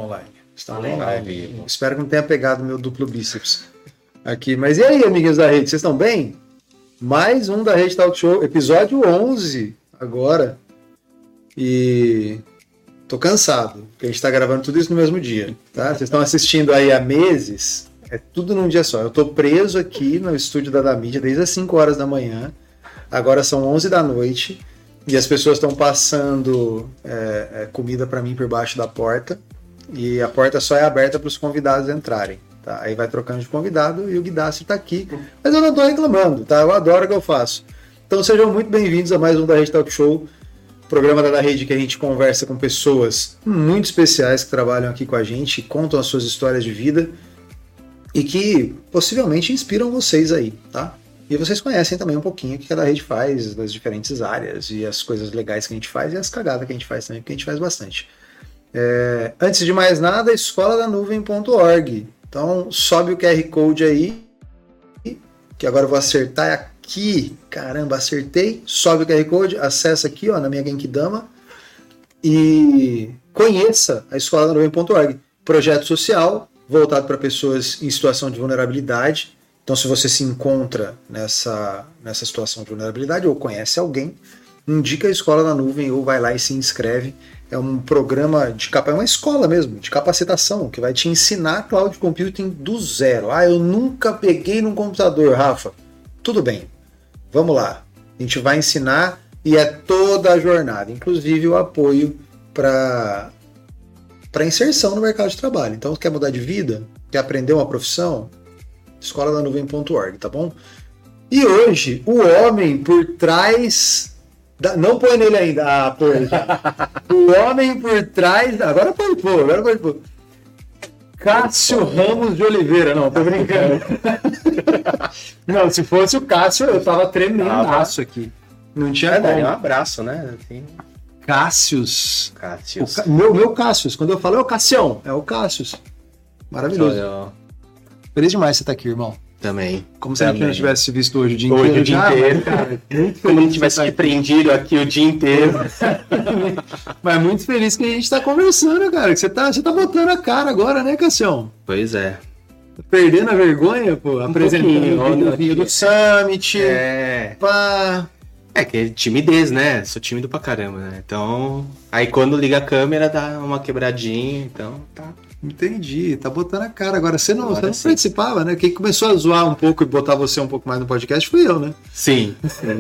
online. Estamos online. Espero que não tenha pegado meu duplo bíceps aqui. Mas e aí, amiguinhos da rede, vocês estão bem? Mais um da Rede Talk Show, episódio 11 agora. E tô cansado, porque a gente tá gravando tudo isso no mesmo dia, tá? Vocês estão assistindo aí há meses, é tudo num dia só. Eu tô preso aqui no estúdio da mídia desde as 5 horas da manhã, agora são 11 da noite, e as pessoas estão passando comida para mim por baixo da porta, e a porta só é aberta para os convidados entrarem. Tá? Aí vai trocando de convidado e o Guidassi tá aqui, mas eu não tô reclamando, tá? Eu adoro o que eu faço. Então sejam muito bem-vindos a mais um da Rede Talk Show, programa da Rede que a gente conversa com pessoas muito especiais que trabalham aqui com a gente, contam as suas histórias de vida e que possivelmente inspiram vocês aí, tá? E vocês conhecem também um pouquinho o que cada rede faz, das diferentes áreas e as coisas legais que a gente faz e as cagadas que a gente faz também, porque a gente faz bastante. Antes de mais nada, escoladanuvem.org. Então sobe o QR Code aí, que agora eu vou acertar aqui. Caramba, acertei. Sobe o QR Code, acessa aqui ó, na minha Genkidama e conheça a escoladanuvem.org. Projeto social voltado para pessoas em situação de vulnerabilidade. Então, se você se encontra nessa situação de vulnerabilidade ou conhece alguém, indica a Escola da Nuvem ou vai lá e se inscreve. É um programa é uma escola mesmo, de capacitação, que vai te ensinar cloud computing do zero. Ah, eu nunca peguei num computador, Rafa. Tudo bem, vamos lá. A gente vai ensinar e é toda a jornada, inclusive o apoio para inserção no mercado de trabalho. Então, quer mudar de vida? Quer aprender uma profissão? escoladanuvem.org, tá bom? E hoje, o homem por trás... Não põe nele ainda. Pô, o homem por trás... Agora pode pôr. Cássio Ramos de Oliveira. Não, tô brincando. Não, se fosse o Cássio, eu tava tremendaço aqui. Não tinha como. Um abraço, né? Assim... Cássius. Meu Cássius. Quando eu falo é o Cassião, é o Cássios. Maravilhoso. Feliz demais você estar aqui, irmão. Também. Como se a gente não tivesse visto hoje o dia inteiro. Hoje o dia inteiro. Cara, como a gente tivesse prendido aqui o dia inteiro. Mas muito feliz que a gente tá conversando, cara. Que você tá botando a cara agora, né, Cassião? Pois é. Perdendo a vergonha, pô. Apresentando o vídeo do Summit. Pá. Que é timidez, né? Sou tímido pra caramba, né? Então, aí quando liga a câmera dá uma quebradinha, então tá. Entendi, tá botando a cara. Agora você não participava, né? Quem começou a zoar um pouco e botar você um pouco mais no podcast fui eu, né? Sim.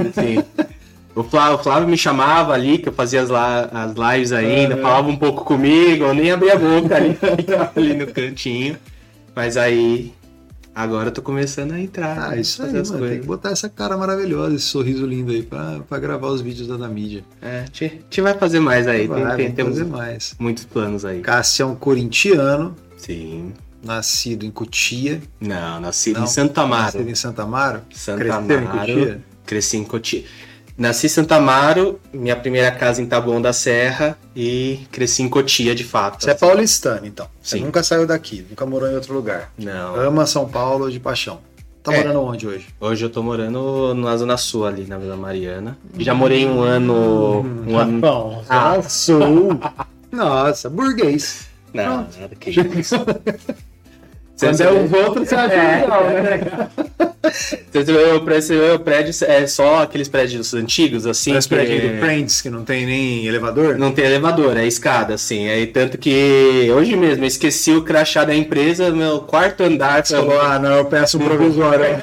O Flávio me chamava ali, que eu fazia as lives ainda, falava um pouco comigo, eu nem abria a boca ali, ficava ali no cantinho. Mas aí... Agora eu tô começando a entrar. Isso aí, mano. Tem que botar essa cara maravilhosa, esse sorriso lindo aí pra gravar os vídeos da mídia. A gente vai fazer mais aí. Temos mais. Muitos planos aí. Cássio é um corintiano. Sim. Nascido em Cotia. Não, nascido em Santo Amaro. Nascido em Santo Amaro? Cresceu em Cotia? Cresci em Cotia. Nasci em Santo Amaro, minha primeira casa em Taboão da Serra e cresci em Cotia, de fato. Você é paulistano, então. Você Sim. nunca saiu daqui, nunca morou em outro lugar. Não. Ama São Paulo de paixão. Tá morando onde hoje? Hoje eu tô morando na Zona Sul, ali na Vila Mariana. Já morei um ano... Zona Sul. Nossa, burguês. Não, nada que isso. Quando é os outros, você acha legal, né? O prédio é só aqueles prédios antigos, assim. Parece prédio do Friends, que não tem nem elevador? Não tem elevador, é escada, assim. Aí, tanto que hoje mesmo eu esqueci o crachá da empresa, meu quarto andar. Você falou, não, eu peço um provisório.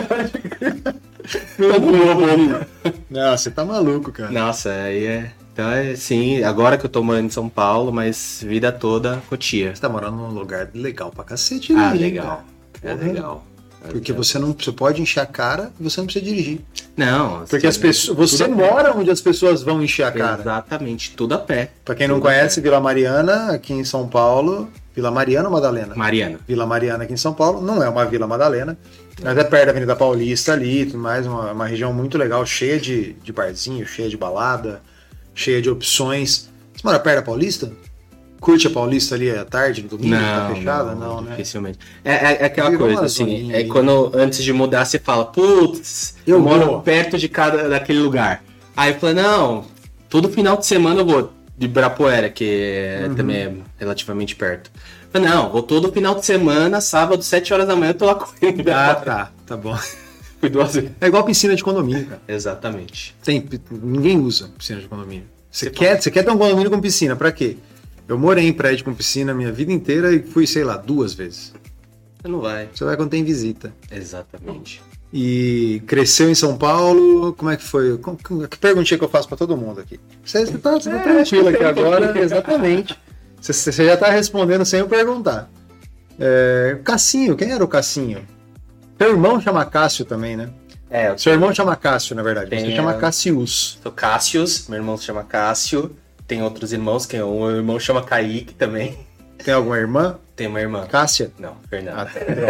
Não, você tá maluco, cara. Nossa, aí é... Então, sim, agora que eu tô morando em São Paulo, mas vida toda Cotia. Você tá morando num lugar legal pra cacete, né? Legal. É legal. Porque você pode encher a cara e você não precisa dirigir. Não. Porque as pessoas, você mora onde as pessoas vão encher a cara. Exatamente, tudo a pé. Pra quem não conhece, Vila Mariana, aqui em São Paulo. Vila Mariana ou Madalena? Mariana. Vila Mariana aqui em São Paulo. Não é uma Vila Madalena, mas é perto da Avenida Paulista ali, tudo mais, uma região muito legal, cheia de barzinho, cheia de balada, cheia de opções. Você mora perto da Paulista? Curte a Paulista ali à tarde, no domingo, tá fechada? Não, né? Dificilmente. É aquela coisa, assim, quando antes de mudar você fala, putz, eu moro perto daquele lugar. Aí eu falo, não, todo final de semana eu vou. de Ibirapuera, que também é relativamente perto. Falei, não, vou todo final de semana, sábado, 7 horas da manhã, eu tô lá correndo. Tá bom. Fui 2 vezes. É igual piscina de condomínio, cara. Exatamente. Ninguém usa piscina de condomínio. Você quer ter um condomínio com piscina, pra quê? Eu morei em prédio com piscina a minha vida inteira e fui, sei lá, 2 vezes. Você não vai. Você vai quando tem visita. Exatamente. E cresceu em São Paulo, como é que foi? Que perguntinha que eu faço pra todo mundo aqui? Você tá tranquilo aqui agora, exatamente. Você já tá respondendo sem eu perguntar. Cassinho, quem era o Cassinho? Seu irmão chama Cássio também, né? Seu irmão chama Cássio, na verdade. Você chama Cassius. Sou Cássius, meu irmão se chama Cássio. Tem outros irmãos, que o irmão chama Kaique também. Tem alguma irmã? Tem uma irmã. Cássia? Não, Fernanda.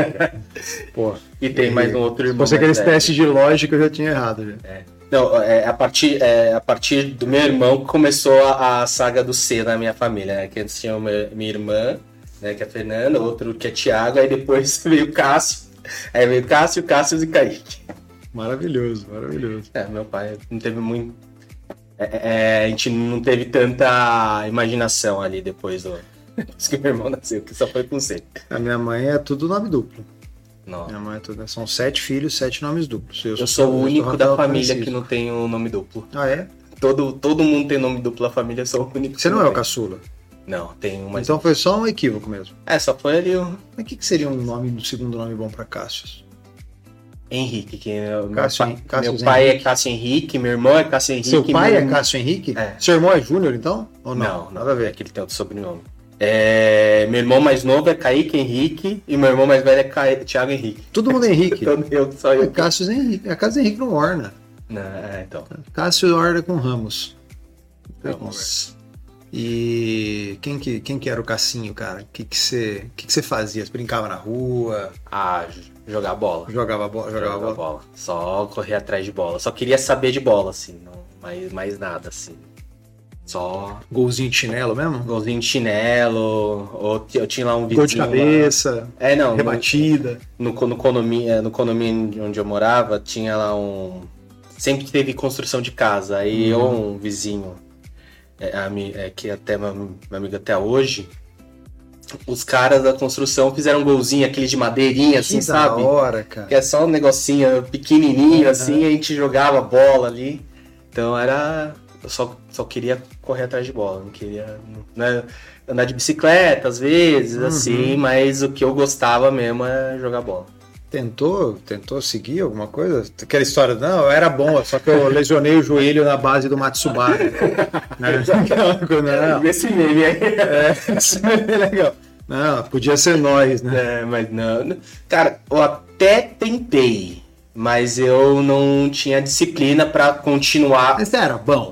Pô. E tem mais um outro irmão. Se fosse aqueles testes de lógica, eu já tinha errado. Já. Não, a partir do meu irmão que começou a saga do C na minha família, né? Que antes tinha minha irmã, né, que é a Fernanda, outro que é Thiago, aí depois veio o Cássio. Aí veio Cássio, Cássio e Kaique. Maravilhoso. Meu pai não teve muito... a gente não teve tanta imaginação ali depois que meu irmão nasceu, que só foi com C. A minha mãe é tudo nome duplo. Não. Minha mãe é tudo... São 7 filhos, 7 nomes duplos. Eu sou o único da família que não tem o nome duplo. Ah, é? Todo mundo tem nome duplo na família, eu sou o único. Você não é o caçula? Não, tem uma. Então foi só um equívoco mesmo. Só foi ali o... Mas o que seria um segundo nome bom pra Cássio? Henrique, que Cássio meu pai Henrique. é Cássio Henrique, meu irmão é Cássio Henrique. Seu pai é Cássio Henrique? Seu irmão é Júnior, então? Ou não? Nada a ver. É que ele tem outro sobrenome. Meu irmão mais novo é Kaique Henrique e meu irmão mais velho é Thiago Henrique. Todo mundo é Henrique. Só eu. É Cássio Henrique. A Cássio Henrique não orna. Não, então. Cássio orna com Ramos. Nossa. E quem que era o Cassinho, cara? O que você fazia? Você brincava na rua? Jogar bola. Jogava bola. Só correr atrás de bola. Só queria saber de bola, assim. Não, mais nada, assim. Só... Golzinho de chinelo mesmo? Golzinho de chinelo. Ou eu tinha lá um vizinho... Gol de cabeça. Não. Rebatida. No condomínio onde eu morava, tinha lá um... Sempre teve construção de casa. Aí um vizinho... que até meu amigo até hoje, os caras da construção fizeram um golzinho, aquele de madeirinha, assim, sabe? Da hora, cara. Que é só um negocinho pequenininho, assim, e a gente jogava bola ali. Então eu só queria correr atrás de bola, não queria andar de bicicleta às vezes, assim, mas o que eu gostava mesmo é jogar bola. Tentou seguir alguma coisa? Aquela história, não, eu era bom, só que eu lesionei o joelho na base do Matsubara. Não. Esse meme aí. Esse meme é legal. Não, podia ser nós, né? Mas não. Cara, eu até tentei, mas eu não tinha disciplina pra continuar. Mas era bom.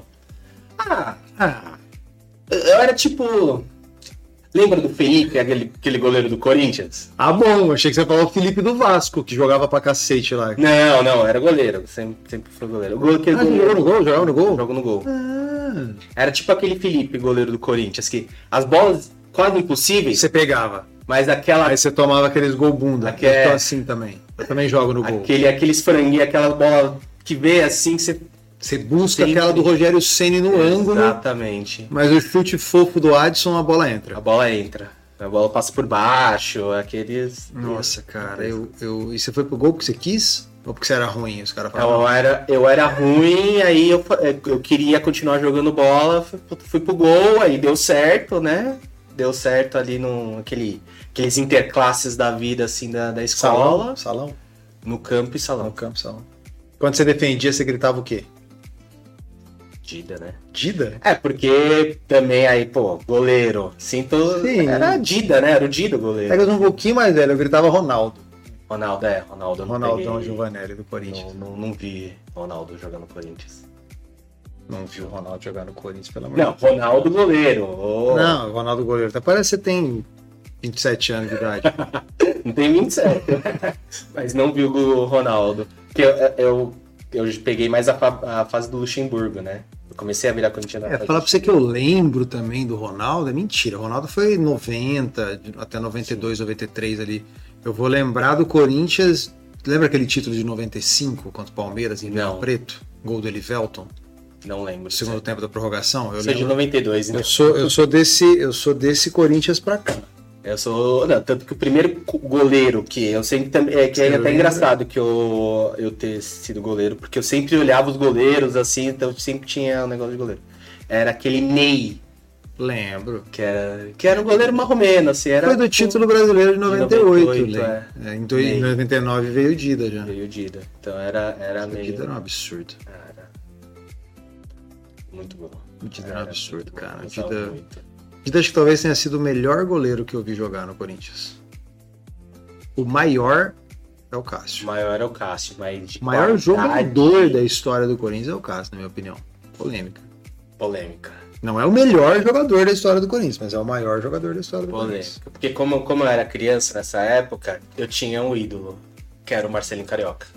Eu era tipo... Lembra do Felipe, aquele goleiro do Corinthians? Bom, achei que você falou o Felipe do Vasco, que jogava pra cacete lá. Não, era goleiro, sempre foi goleiro. Jogava no gol? Jogo no gol. Era tipo aquele Felipe, goleiro do Corinthians, que as bolas quase impossíveis... Você pegava. Mas aquela... Aí você tomava aqueles gol bunda. Eu tô assim também. Eu também jogo no gol. Aqueles franguinhos, aquela bola que vê assim, que você busca aquela do Rogério Ceni no ângulo. Exatamente. Mas o chute fofo do Adson, a bola entra. A bola passa por baixo, aqueles... Nossa, cara. E você foi pro gol porque você quis? Ou porque você era ruim? Os caras falavam. Eu era ruim, aí eu queria continuar jogando bola, fui pro gol, aí deu certo, né? Deu certo ali aqueles interclasses da vida, assim, da escola. Salão? No campo e salão. Quando você defendia, você gritava o quê? Dida, né? Dida? Porque também aí, goleiro. Sim. Era Dida, né? Era o Dida o goleiro. Eu um pouquinho mais velho, eu gritava Ronaldo. Ronaldão Giovanelli do Corinthians. Não vi Ronaldo jogando no Corinthians. Não vi o Ronaldo jogar no Corinthians, pelo amor de Deus. Não, Ronaldo goleiro. Não, Ronaldo goleiro. Até parece que você tem 27 anos de idade. Não tem 27. Mas não vi o Ronaldo. Porque eu peguei mais a fase do Luxemburgo, né? Eu comecei a virar corintiano. Falar pra você que eu lembro também do Ronaldo, é mentira. O Ronaldo foi 90, até 92, 93 ali. Eu vou lembrar do Corinthians. Lembra aquele título de 95 contra o Palmeiras em Rio Preto? Gol do Elivelton? Não lembro. Segundo tempo da prorrogação? Eu sou de lembro. 92, então. Eu sou desse Corinthians pra cá. Não, tanto que o primeiro goleiro que eu sempre que é até engraçado que eu ter sido goleiro, porque eu sempre olhava os goleiros assim, então sempre tinha um negócio de goleiro. Era aquele Ney. Lembro. Que era um goleiro marromeno, assim. Foi do título brasileiro de 98, Em 99 veio o Dida já. Veio o Dida. Então era meio... O Dida era um absurdo. Era muito bom. O Dida era um absurdo, cara. O Dida acho que talvez tenha sido o melhor goleiro que eu vi jogar no Corinthians. O maior é o Cássio. O maior é o Cássio, mas o maior jogador da história do Corinthians é o Cássio, na minha opinião. Polêmica. Não é o melhor jogador da história do Corinthians, mas é o maior jogador da história do Corinthians. Porque como eu era criança nessa época, eu tinha um ídolo, que era o Marcelinho Carioca.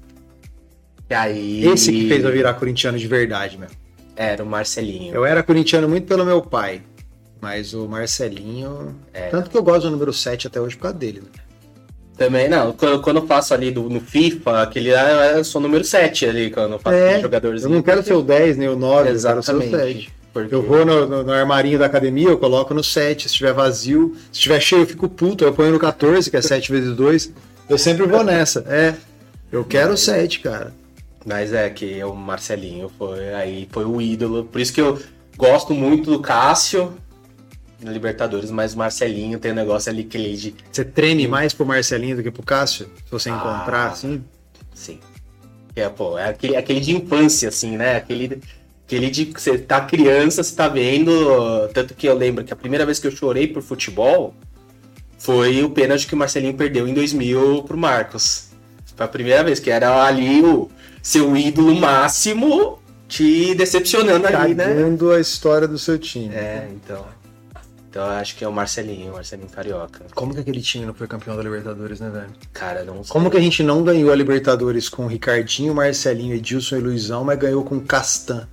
E aí... Esse que fez eu virar corintiano de verdade, mesmo. Era o Marcelinho. Eu era corintiano muito pelo meu pai, mas o Marcelinho... Tanto que eu gosto do número 7 até hoje por causa dele, né? Também, não, quando eu faço ali no FIFA, aquele lá, eu sou o número 7 ali, quando eu faço jogadorzinho. Eu não quero ser o 10, nem o 9, exatamente. Eu quero ser o 7. Porque... Eu vou no armarinho da academia, eu coloco no 7, se estiver vazio, se estiver cheio eu fico puto, eu ponho no 14, que é 7 vezes 2, eu sempre vou nessa, eu quero o 7, cara. Mas que o Marcelinho foi o ídolo, por isso que eu gosto muito do Cássio, na Libertadores, mas o Marcelinho tem um negócio ali que ele... Você treme mais pro Marcelinho do que pro Cássio? Se você encontrar, assim? Sim. É aquele de infância, assim, né? Aquele de que você tá criança, você tá vendo... Tanto que eu lembro que a primeira vez que eu chorei por futebol foi o pênalti que o Marcelinho perdeu em 2000 pro Marcos. Foi a primeira vez, que era ali o seu ídolo máximo te decepcionando ali, né? Cagando a história do seu time. Então eu acho que é o Marcelinho Carioca. Como que aquele time não foi campeão da Libertadores, né, velho? Cara, não sei. Como que a gente não ganhou a Libertadores com Ricardinho, Marcelinho, Edilson e Luizão, mas ganhou com Castan?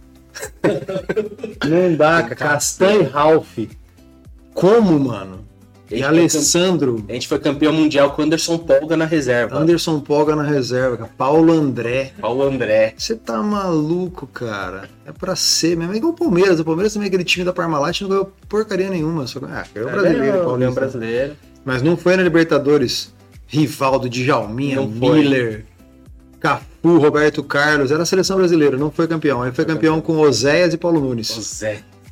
Não dá, cara. Castan e Ralf. Como, mano? E Alessandro. A gente foi campeão mundial com Anderson Polga na reserva. Anderson Polga na reserva, cara. Paulo André. Você tá maluco, cara. É pra ser mesmo. É igual o Palmeiras. O Palmeiras também, aquele time da Parmalat, não ganhou porcaria nenhuma. Só ganhou brasileiro, brasileiro. Mas não foi na Libertadores. Rivaldo, Djalminha, Miller, Cafu, Roberto Carlos. Era a seleção brasileira, não foi campeão. Ele foi campeão com Oséias e Paulo Nunes.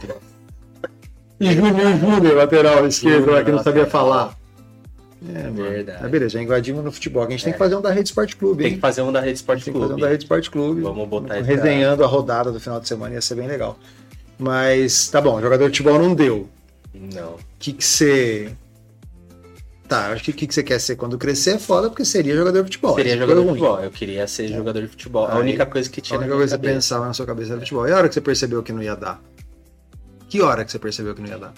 E Júnior, lateral esquerdo, lá que não sabia falar. Verdade. Beleza, já invadimos no futebol. A gente tem que fazer um da Rede Sport Clube, hein? Tem que fazer um da Rede Sport Clube. Vamos botar isso. Resenhando a rodada do final de semana, ia ser bem legal. Mas, tá bom, jogador de futebol não deu. Não. O que você... Tá, acho que o que você quer ser quando crescer é foda, porque seria jogador de futebol. Seria jogador de futebol. Eu queria ser jogador de futebol. A única coisa que tinha na minha cabeça. A única coisa que você pensava na sua cabeça era futebol. E a hora que você percebeu que não ia dar? Que hora que você percebeu que não ia dar?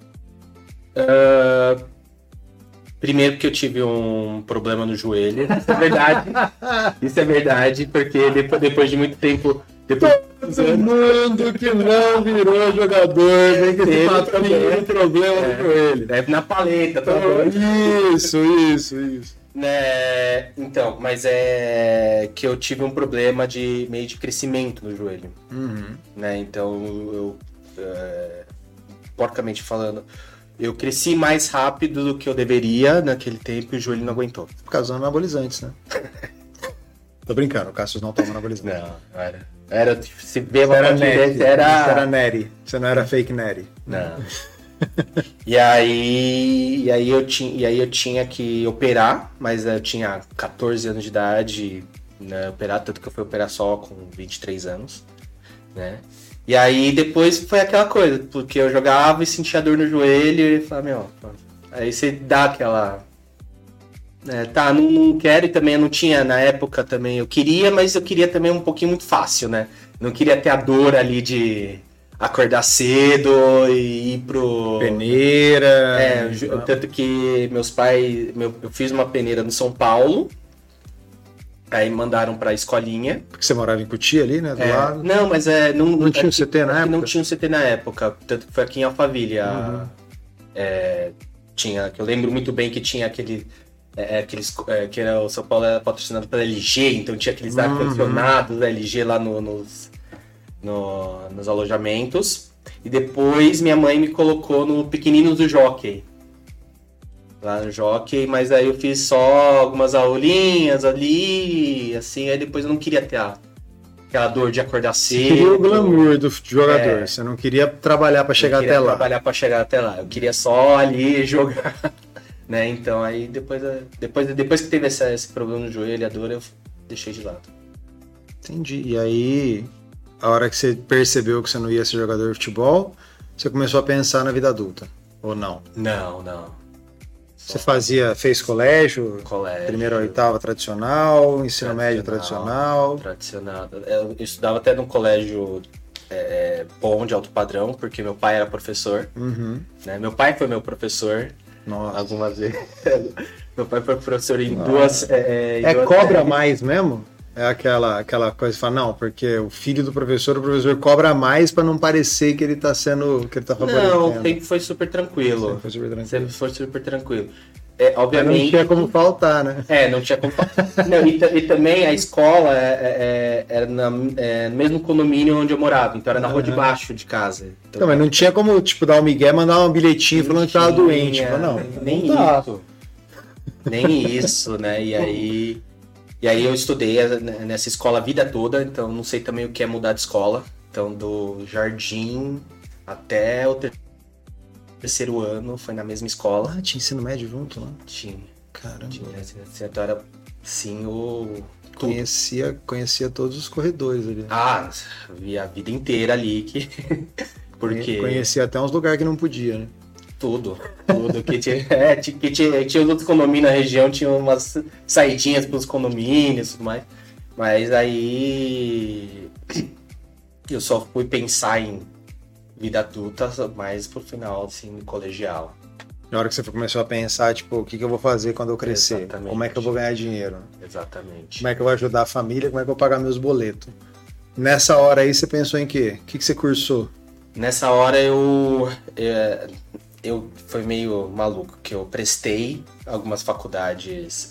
Primeiro que eu tive um problema no joelho. Isso é verdade. Isso é verdade, porque depois de muito tempo... Todo mundo que não virou jogador vem que esse papinho problema no joelho. Deve na paleta. Isso. Então, mas que eu tive um problema de meio de crescimento no joelho. Né? Então, eu porcamente falando, eu cresci mais rápido do que eu deveria naquele tempo e o joelho não aguentou. Por causa dos anabolizantes, né? Tô brincando, o Cassius não toma anabolizante. Não, era se vê uma era Neri. Você não era fake Neri. Não. E aí eu tinha que operar, mas eu tinha 14 anos de idade, né, operar, tanto que eu fui operar só com 23 anos, né? E aí depois foi aquela coisa, porque eu jogava e sentia dor no joelho e falava, aí você dá aquela... não quero, e também eu não tinha, na época também eu queria, mas eu queria também um pouquinho muito fácil, né? Não queria ter a dor ali de acordar cedo e ir pro... Peneira... tanto que meus pais... Eu fiz uma peneira no São Paulo, aí mandaram pra escolinha. Porque você morava em Cotia ali, né? Do lado. Não, mas não tinha um CT na época? Não tinha um CT na época, tanto que foi aqui em Alphaville. Tinha, que eu lembro muito bem que tinha aquele... que era, o São Paulo era patrocinado pela LG, então tinha aqueles ar-condicionados da LG lá nos alojamentos. E depois minha mãe me colocou no Pequeninos do Jockey. Lá no Jockey, mas aí eu fiz só algumas aulinhas ali, assim, aí depois eu não queria ter aquela dor de acordar cedo. Você queria o glamour do jogador, você não queria trabalhar para chegar até lá. Trabalhar para chegar até lá, eu queria só ali jogar, né? Então aí depois que teve esse problema no joelho, a dor, eu deixei de lado. Entendi. E aí, a hora que você percebeu que você não ia ser jogador de futebol, você começou a pensar na vida adulta, ou não? Não. Você fez colégio? Primeiro a oitava tradicional, ensino médio tradicional. Eu estudava até num colégio bom, de alto padrão, porque meu pai era professor. Uhum. Né? Meu pai foi meu professor. Nossa. Algumas vezes. Meu pai foi professor em duas... cobra mais mesmo? É aquela coisa que fala, não, porque o filho do professor, o professor cobra mais para não parecer que ele tá favorecendo. Não, sempre foi super tranquilo. Sempre foi super tranquilo. Obviamente... Mas não tinha como faltar, né? Não tinha como faltar. Não, e também a escola era no mesmo condomínio onde eu morava, então era na rua de baixo de casa. Então, mas não tinha como, tipo, dar um migué e mandar um bilhetinho falando que tava doente. Não, nem isso. Nem isso, né? E aí eu estudei nessa escola a vida toda, então não sei também o que é mudar de escola. Então do jardim até o terceiro ano foi na mesma escola. Ah, tinha ensino médio junto lá? Tinha. Caramba. Então era sim o... Conhecia todos os corredores ali. Vi a vida inteira ali porque... Conhecia até uns lugares que não podia, né? Tudo. Que tinha os outros condomínios na região, tinha umas saidinhas pros condomínios e tudo mais. Mas aí eu só fui pensar em vida adulta mais pro final, assim, colegial. Na hora que você começou a pensar, tipo, o que eu vou fazer quando eu crescer? Exatamente. Como é que eu vou ganhar dinheiro? Exatamente. Como é que eu vou ajudar a família? Como é que eu vou pagar meus boletos? Nessa hora aí, você pensou em quê? O que você cursou? Nessa hora eu foi meio maluco, que eu prestei algumas faculdades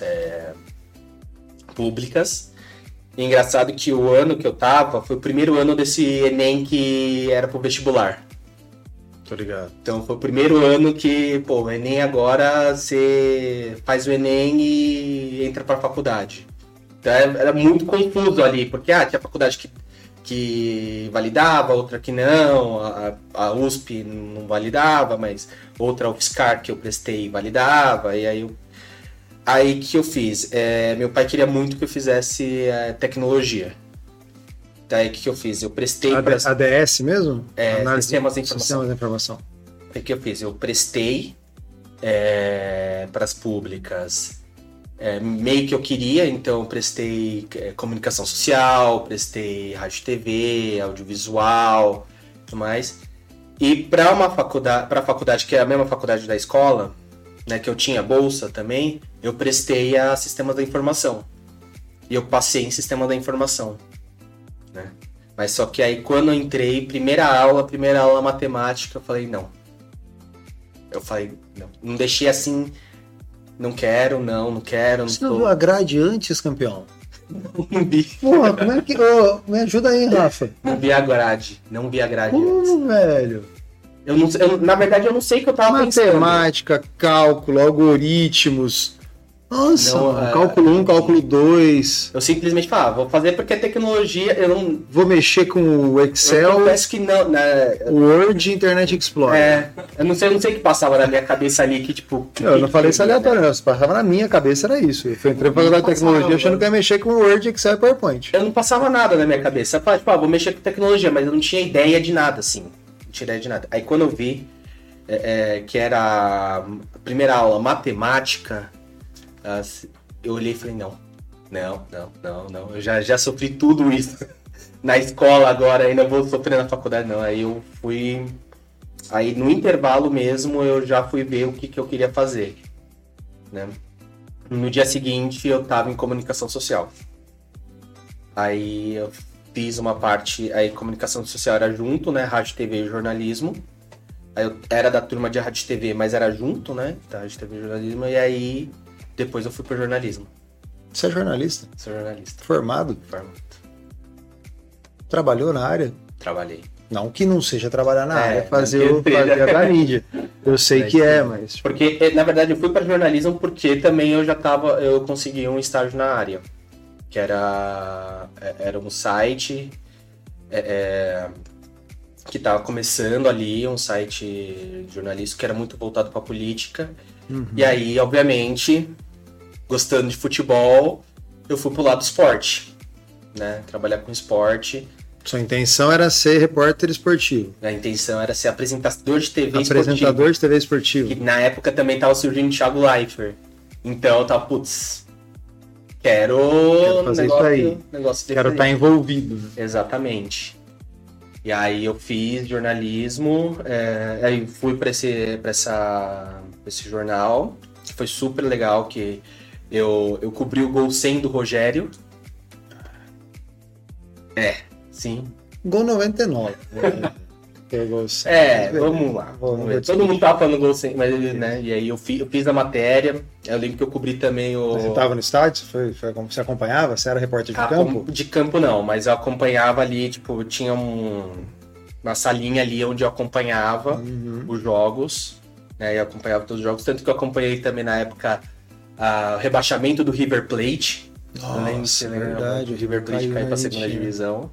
públicas. E engraçado que o ano que eu tava foi o primeiro ano desse Enem que era pro vestibular. Tô ligado. Então foi o primeiro ano que, o Enem agora você faz o Enem e entra pra faculdade. Então era muito confuso ali, porque tinha faculdade que validava, outra que não, a USP não validava, mas outra UFSCar que eu prestei validava, e aí que eu fiz? Meu pai queria muito que eu fizesse tecnologia. Daí que eu fiz? Eu prestei... ADS mesmo? Sistemas de Informação. O que eu fiz? Eu prestei para as públicas meio que eu queria, então eu prestei comunicação social, prestei rádio e TV, audiovisual, tudo mais. E para a faculdade, que é a mesma faculdade da escola, né, que eu tinha bolsa também, eu prestei a Sistemas da Informação. E eu passei em Sistema da Informação, né? Mas só que aí quando eu entrei, primeira aula matemática, eu falei não. Não deixei assim... Não quero. Você não viu a grade antes, campeão? Não vi. Porra, como é que... me ajuda aí, Rafa. Não vi a grade Como, velho? Na verdade, eu não sei o que eu tava pensando. Matemática, cálculo, algoritmos... Nossa, cálculo 1, cálculo 2. Eu simplesmente falava, vou fazer porque é tecnologia, eu não... Vou mexer com o Excel, eu confesso que não, né? Word e Internet Explorer. Eu não sei o que passava na minha cabeça ali, que tipo... Eu não falei isso aleatório, não. Se passava na minha cabeça, era isso. Eu entrei pra fazer tecnologia achando que ia mexer com Word, Excel e PowerPoint. Eu não passava nada na minha cabeça. Eu falava, vou mexer com tecnologia, mas eu não tinha ideia de nada, assim. Não tinha ideia de nada. Aí quando eu vi que era a primeira aula, matemática... eu olhei e falei, não, eu já sofri tudo isso na escola, agora ainda vou sofrer na faculdade, não. Aí eu fui, aí no intervalo mesmo eu já fui ver o que eu queria fazer, né? No dia seguinte eu tava em comunicação social, aí eu fiz uma parte, aí comunicação social era junto, né, rádio, TV e jornalismo. Aí eu era da turma de rádio e TV, mas era junto, né, da rádio, TV e jornalismo, e aí depois eu fui pro jornalismo. Você é jornalista? Sou jornalista. Formado? Formado. Trabalhou na área? Trabalhei. Não que não seja trabalhar na área, fazer não que a da mídia. Eu sei que mas... Porque, na verdade, eu fui para jornalismo porque também eu consegui um estágio na área. Que era um site que estava começando ali, um site jornalístico que era muito voltado para política. Uhum. E aí, obviamente, gostando de futebol, eu fui pro lado do esporte, né? Trabalhar com esporte. Sua intenção era ser repórter esportivo? A intenção era ser apresentador de TV esportivo. Apresentador de TV esportivo. Que na época também tava surgindo o Thiago Leifert. Então eu tava, quero fazer isso aí. Quero estar envolvido. Exatamente. E aí eu fiz jornalismo, aí fui para esse jornal, que foi super legal, que eu cobri o gol 100 do Rogério. Sim. Gol 99. Vamos lá. Todo mundo tava falando gol 100, mas, né? E aí eu fiz a matéria. Eu lembro que eu cobri também o... Você tava no estádio? Você acompanhava? Você era repórter de campo? De campo não, mas eu acompanhava ali, tipo, tinha uma salinha ali onde eu acompanhava os jogos, né? Eu acompanhava todos os jogos, tanto que eu acompanhei também na época o rebaixamento do River Plate. Nossa, verdade. O River Plate caiu pra segunda divisão.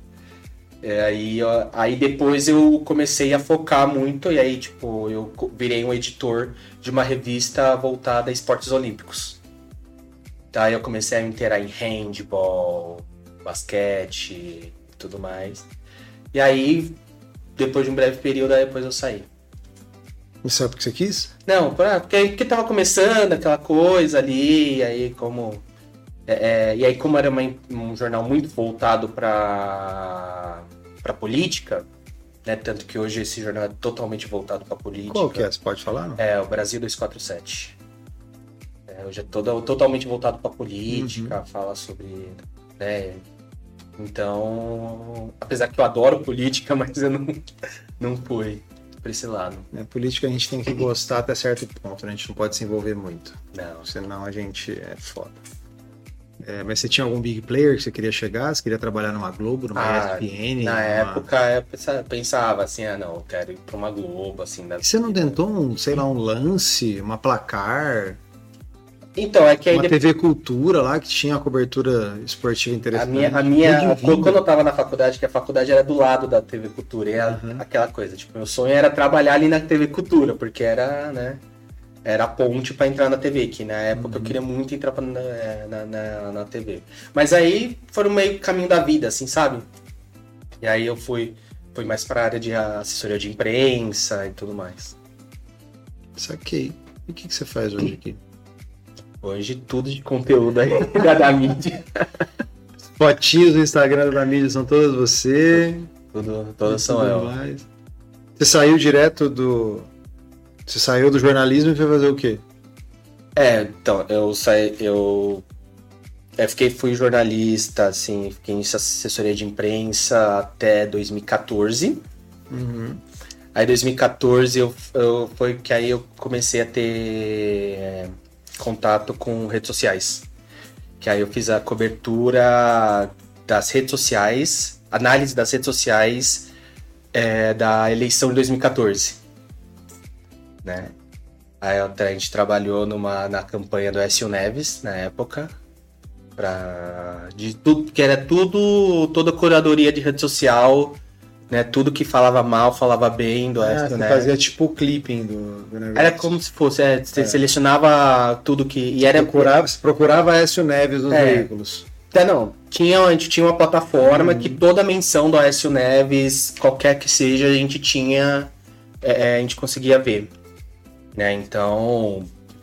Aí depois eu comecei a focar muito, e aí, tipo, eu virei um editor de uma revista voltada a esportes olímpicos. Daí eu comecei a me inteirar em handball, basquete e tudo mais. E aí, depois de um breve período, depois eu saí. Isso é porque você quis? Não, porque tava começando aquela coisa ali, e aí como era um jornal muito voltado para política, né? Tanto que hoje esse jornal é totalmente voltado para política. Qual que é? Você pode falar? Não? É o Brasil 247. Hoje é totalmente voltado para política, fala sobre... né? Então, apesar que eu adoro política, mas eu não fui para esse lado. Política a gente tem que gostar até certo ponto, né? A gente não pode se envolver muito. Não. Senão a gente é foda. Mas você tinha algum big player que você queria chegar? Você queria trabalhar numa Globo, numa ESPN? Na época eu pensava assim, não, eu quero ir para uma Globo, assim. Você não tentou um lance, uma placar? Então, é que aí... Uma TV Cultura lá, que tinha a cobertura esportiva interessante. Quando eu tava na faculdade, que a faculdade era do lado da TV Cultura, e era aquela coisa, tipo, meu sonho era trabalhar ali na TV Cultura, porque era, né... Era a ponte para entrar na TV, que na época eu queria muito entrar na TV. Mas aí foi meio caminho da vida, assim, sabe? E aí eu fui mais para a área de assessoria de imprensa e tudo mais. Saquei. E o que você faz hoje aqui? Hoje tudo de conteúdo aí da mídia. Fotinhos no Instagram da mídia são todas você. Todas são eu. Mais. Você saiu direto do... Você saiu do jornalismo e foi fazer o quê? Então, fui jornalista, assim, fiquei em assessoria de imprensa até 2014. Aí em 2014 foi que aí eu comecei a ter contato com redes sociais. Que aí eu fiz a cobertura das redes sociais, análise das redes sociais da eleição de 2014. Né? Aí a gente trabalhou na campanha do Aécio Neves, na época, de tudo, que era toda a curadoria de rede social, né? Tudo que falava mal, falava bem do Aécio Neves. Fazia tipo o clipping do negócio. Era como se fosse, você selecionava tudo que... E era, procurava Aécio Neves nos veículos. A gente tinha uma plataforma que toda menção do Aécio Neves, qualquer que seja, a gente tinha... a gente conseguia ver. Né? Então,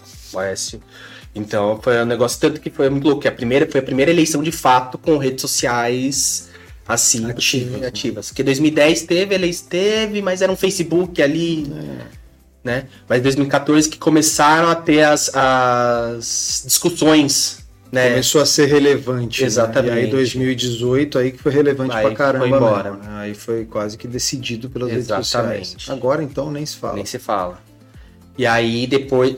foi um negócio tanto que foi muito louco. Foi a primeira eleição de fato com redes sociais assim ativas. Porque 2010 teve, mas era um Facebook ali, né? Mas 2014 que começaram a ter as discussões, né? Começou a ser relevante. Exatamente. Né? E aí 2018 aí que foi relevante pra caramba. Foi embora. Mesmo, né? Aí foi quase que decidido pelas redes sociais. Agora então nem se fala. Nem se fala. E aí depois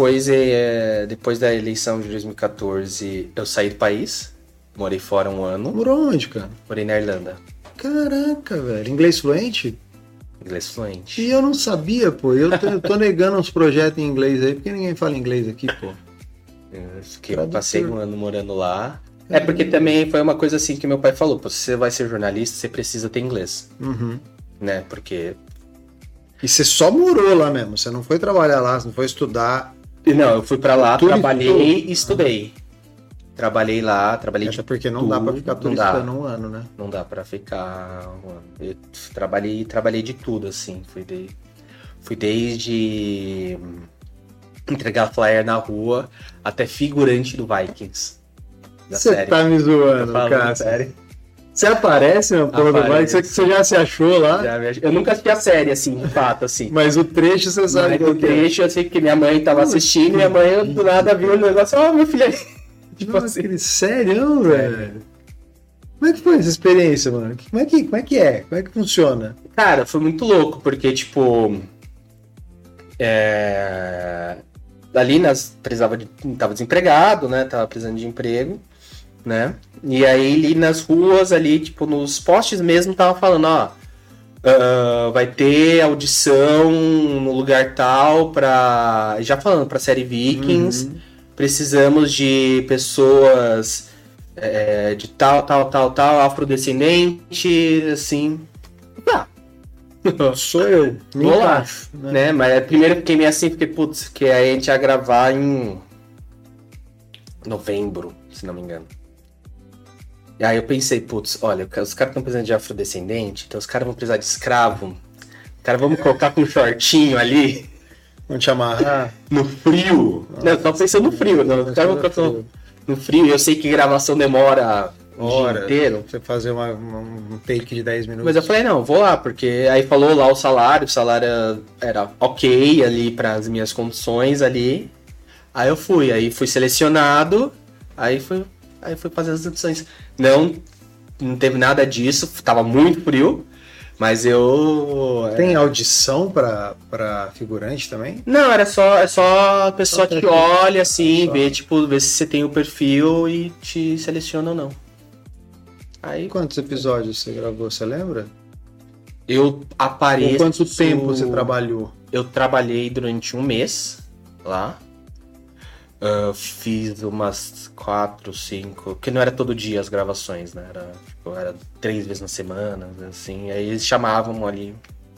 da eleição de 2014, eu saí do país, morei fora um ano. Morou onde, cara? Morei na Irlanda. Caraca, velho. Inglês fluente? Inglês fluente. E eu não sabia, pô. Eu tô negando uns projetos em inglês aí, porque ninguém fala inglês aqui, pô. Eu passei um ano morando lá. É porque também foi uma coisa assim que meu pai falou. Se você vai ser jornalista, você precisa ter inglês. Uhum. Né? Porque... E você só morou lá mesmo? Você não foi trabalhar lá, você não foi estudar? Não, eu fui pra lá, trabalhei e estudei. Trabalhei lá, trabalhei Até porque não dá pra ficar turistando um ano, né? Não dá pra ficar um ano. Eu trabalhei de tudo, assim. Fui desde entregar flyer na rua até figurante do Vikings. Você tá me zoando, cara. Sério. Você aparece na porra do Vikings? Você já se achou lá? Eu nunca assisti a série, assim, de fato, assim. Mas o trecho você sabe. Mas o trecho eu sei que minha mãe tava assistindo e minha mãe do nada viu o negócio. Ó, meu filho aí. Tipo assim. Sério, velho? Como é que foi essa experiência, mano? Como é que é? Como é que funciona? Cara, foi muito louco, porque, tipo... Ali tava desempregado, né? Tava precisando de emprego, né? E aí, ali nas ruas, ali, tipo, nos postes mesmo, tava falando, ó... vai ter audição no lugar tal pra... Já falando pra série Vikings... Precisamos de pessoas de tal, afrodescendente, assim. Tá. Sou eu. Vou lá. Né? Mas primeiro fiquei meio assim, porque, putz, que aí a gente ia gravar em novembro, se não me engano. E aí eu pensei, putz, olha, os caras estão precisando de afrodescendente, então os caras vão precisar de escravo. Os caras vão me colocar com um shortinho ali. Vamos te amarrar? No frio. Não, eu tava pensando no frio. Não, os caras vão colocar no frio. E eu sei que gravação demora um dia inteiro. Você fazer um take de 10 minutos. Mas eu falei, não, vou lá, porque aí falou lá o salário era ok ali para as minhas condições ali. Aí eu fui selecionado, aí fui fazer as audições. Não teve nada disso, tava muito frio. Mas eu... Tem audição pra figurante também? Não, é só a pessoa que olha assim, vê se você tem o perfil e te seleciona ou não. Aí... Quantos episódios você gravou, você lembra? Eu apareço... Por quanto tempo você trabalhou? Eu trabalhei durante um mês lá. Fiz umas 4, 5... Porque não era todo dia as gravações, né? Era 3 vezes na semana, assim. Aí eles chamavam ali.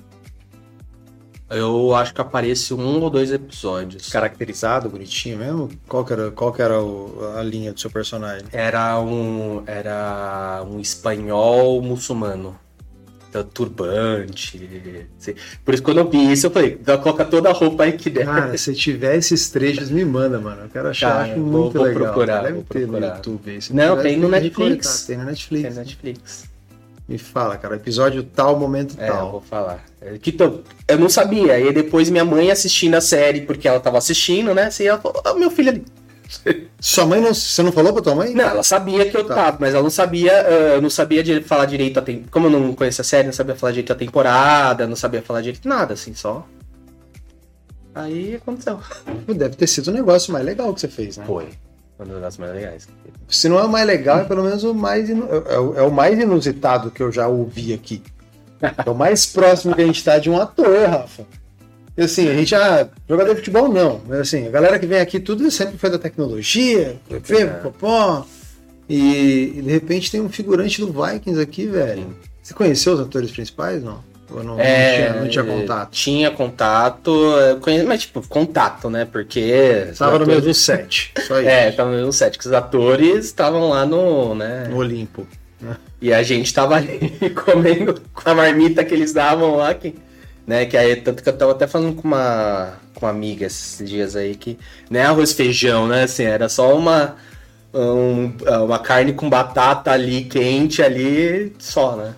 Eu acho que aparece 1 ou 2 episódios. Caracterizado, bonitinho mesmo? Qual que era a linha do seu personagem? Era um espanhol muçulmano. Turbante. Por isso, quando eu vi isso, eu falei, coloca toda a roupa aí que der. Cara, se tiver esses trechos, me manda, mano. Eu quero achar, acho muito legal. Deve ter no YouTube. Não, tem no Netflix. Tem no Netflix. Tem no Netflix. Me fala, cara, episódio tal, momento tal. Eu vou falar. Eu não sabia. E depois minha mãe assistindo a série, porque ela tava assistindo, né? Assim, ela falou, meu filho ali. Sua mãe você não falou pra tua mãe? Não, ela sabia que eu tava, mas ela não sabia de falar direito como eu não conhecia a série, não sabia falar direito a temporada, não sabia falar direito nada, assim, só. Aí aconteceu. Deve ter sido o negócio mais legal que você fez, né? Foi. Um dos negócios mais legais. Se não é o mais legal, é pelo menos o mais o mais inusitado que eu já ouvi aqui. É o mais próximo que a gente tá de um ator, Rafa. E assim, a gente jogador de futebol não, mas assim, a galera que vem aqui tudo sempre foi da tecnologia, popó, e de repente tem um figurante do Vikings aqui, velho. Sim. Você conheceu os atores principais, não? Ou não tinha contato? Tinha contato, mas tipo, contato, né? Porque... Tava no mesmo set, só isso. Tava no mesmo set, que os atores estavam lá no Olimpo. E a gente tava ali comendo com a marmita que eles davam lá, né, que aí, tanto que eu tava até falando com uma amiga esses dias aí, que não é arroz e feijão, né, assim, era só uma carne com batata ali, quente ali, só, né.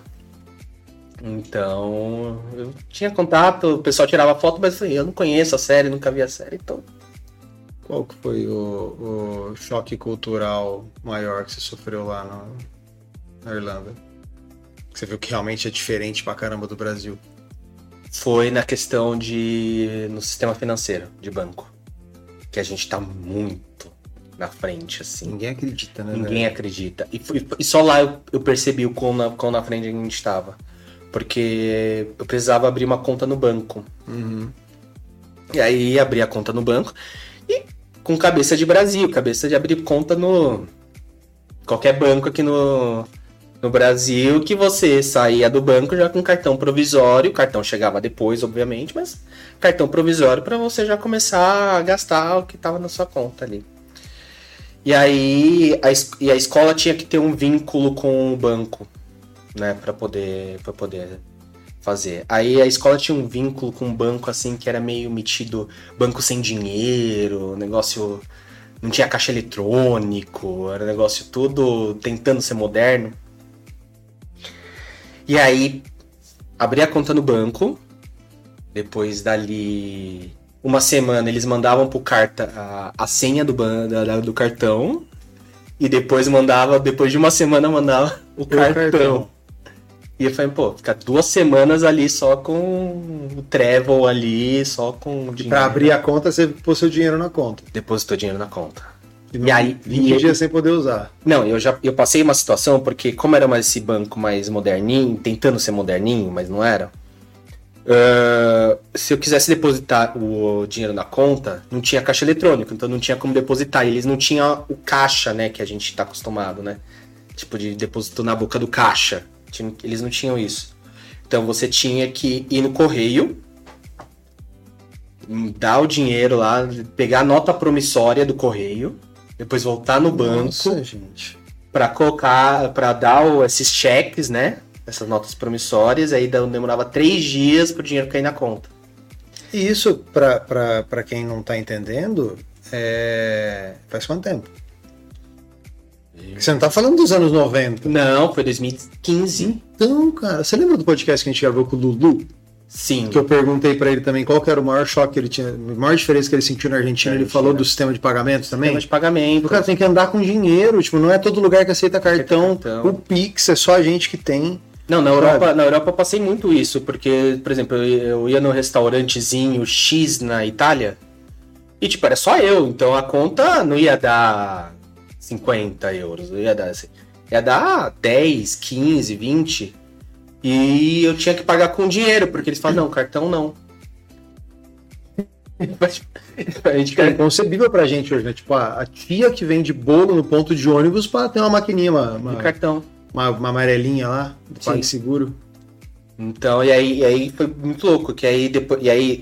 Então, eu tinha contato, o pessoal tirava foto, mas assim, eu não conheço a série, nunca vi a série, então... Qual que foi o choque cultural maior que você sofreu lá na Irlanda? Que você viu que realmente é diferente pra caramba do Brasil? Foi na questão no sistema financeiro de banco, que a gente tá muito na frente, assim. Ninguém acredita, né? Ninguém acredita. E só lá eu percebi o quão na frente a gente estava. Porque eu precisava abrir uma conta no banco. Uhum. E aí abri a conta no banco e com cabeça de Brasil, cabeça de abrir conta no qualquer banco aqui no Brasil, que você saía do banco já com cartão provisório, o cartão chegava depois, obviamente, mas cartão provisório para você já começar a gastar o que estava na sua conta ali. E aí a escola tinha que ter um vínculo com o banco, né, para poder fazer. Aí a escola tinha um vínculo com um banco assim que era meio metido banco sem dinheiro, negócio não tinha caixa eletrônico, era um negócio tudo tentando ser moderno. E aí abri a conta no banco, depois dali uma semana eles mandavam pro a senha do cartão e depois de uma semana mandava o cartão. E eu falei, pô, ficar 2 semanas ali só com o travel ali, só com o dinheiro. Pra abrir a conta, você pôs seu dinheiro na conta. Depositou dinheiro na conta. E aí 20 dias sem poder usar. Não, eu passei uma situação, porque como era mais esse banco mais moderninho, tentando ser moderninho, mas não era. Se eu quisesse depositar o dinheiro na conta, não tinha caixa eletrônico, então não tinha como depositar. E eles não tinham o caixa, né, que a gente tá acostumado, né? Tipo de depósito na boca do caixa. Eles não tinham isso. Então você tinha que ir no correio, dar o dinheiro lá, pegar a nota promissória do correio, depois voltar no banco para colocar, para dar esses cheques, né? Essas notas promissórias, aí demorava 3 dias pro dinheiro cair na conta. E isso, para quem não tá entendendo, faz quanto tempo? Você não tá falando dos anos 90? Não, foi 2015. Então, cara, você lembra do podcast que a gente gravou com o Lulu? Sim. Que eu perguntei pra ele também qual que era o maior choque que ele tinha, a maior diferença que ele sentiu na Argentina. Ele falou do sistema de pagamentos também? Sistema de pagamento. O cara tem que andar com dinheiro, tipo, não é todo lugar que aceita cartão. O Pix é só a gente que tem. Não, na Europa eu passei muito isso, porque, por exemplo, eu ia no restaurantezinho X na Itália e, tipo, era só eu, então a conta não ia dar 50 euros, ia dar 10, 15, 20, e eu tinha que pagar com dinheiro, porque eles falam, não, cartão não. É inconcebível pra gente hoje, né? Tipo, a tia que vende bolo no ponto de ônibus pra ter uma maquininha, de cartão. Uma amarelinha lá, do PagSeguro. Então, e aí foi muito louco, que aí depois, e aí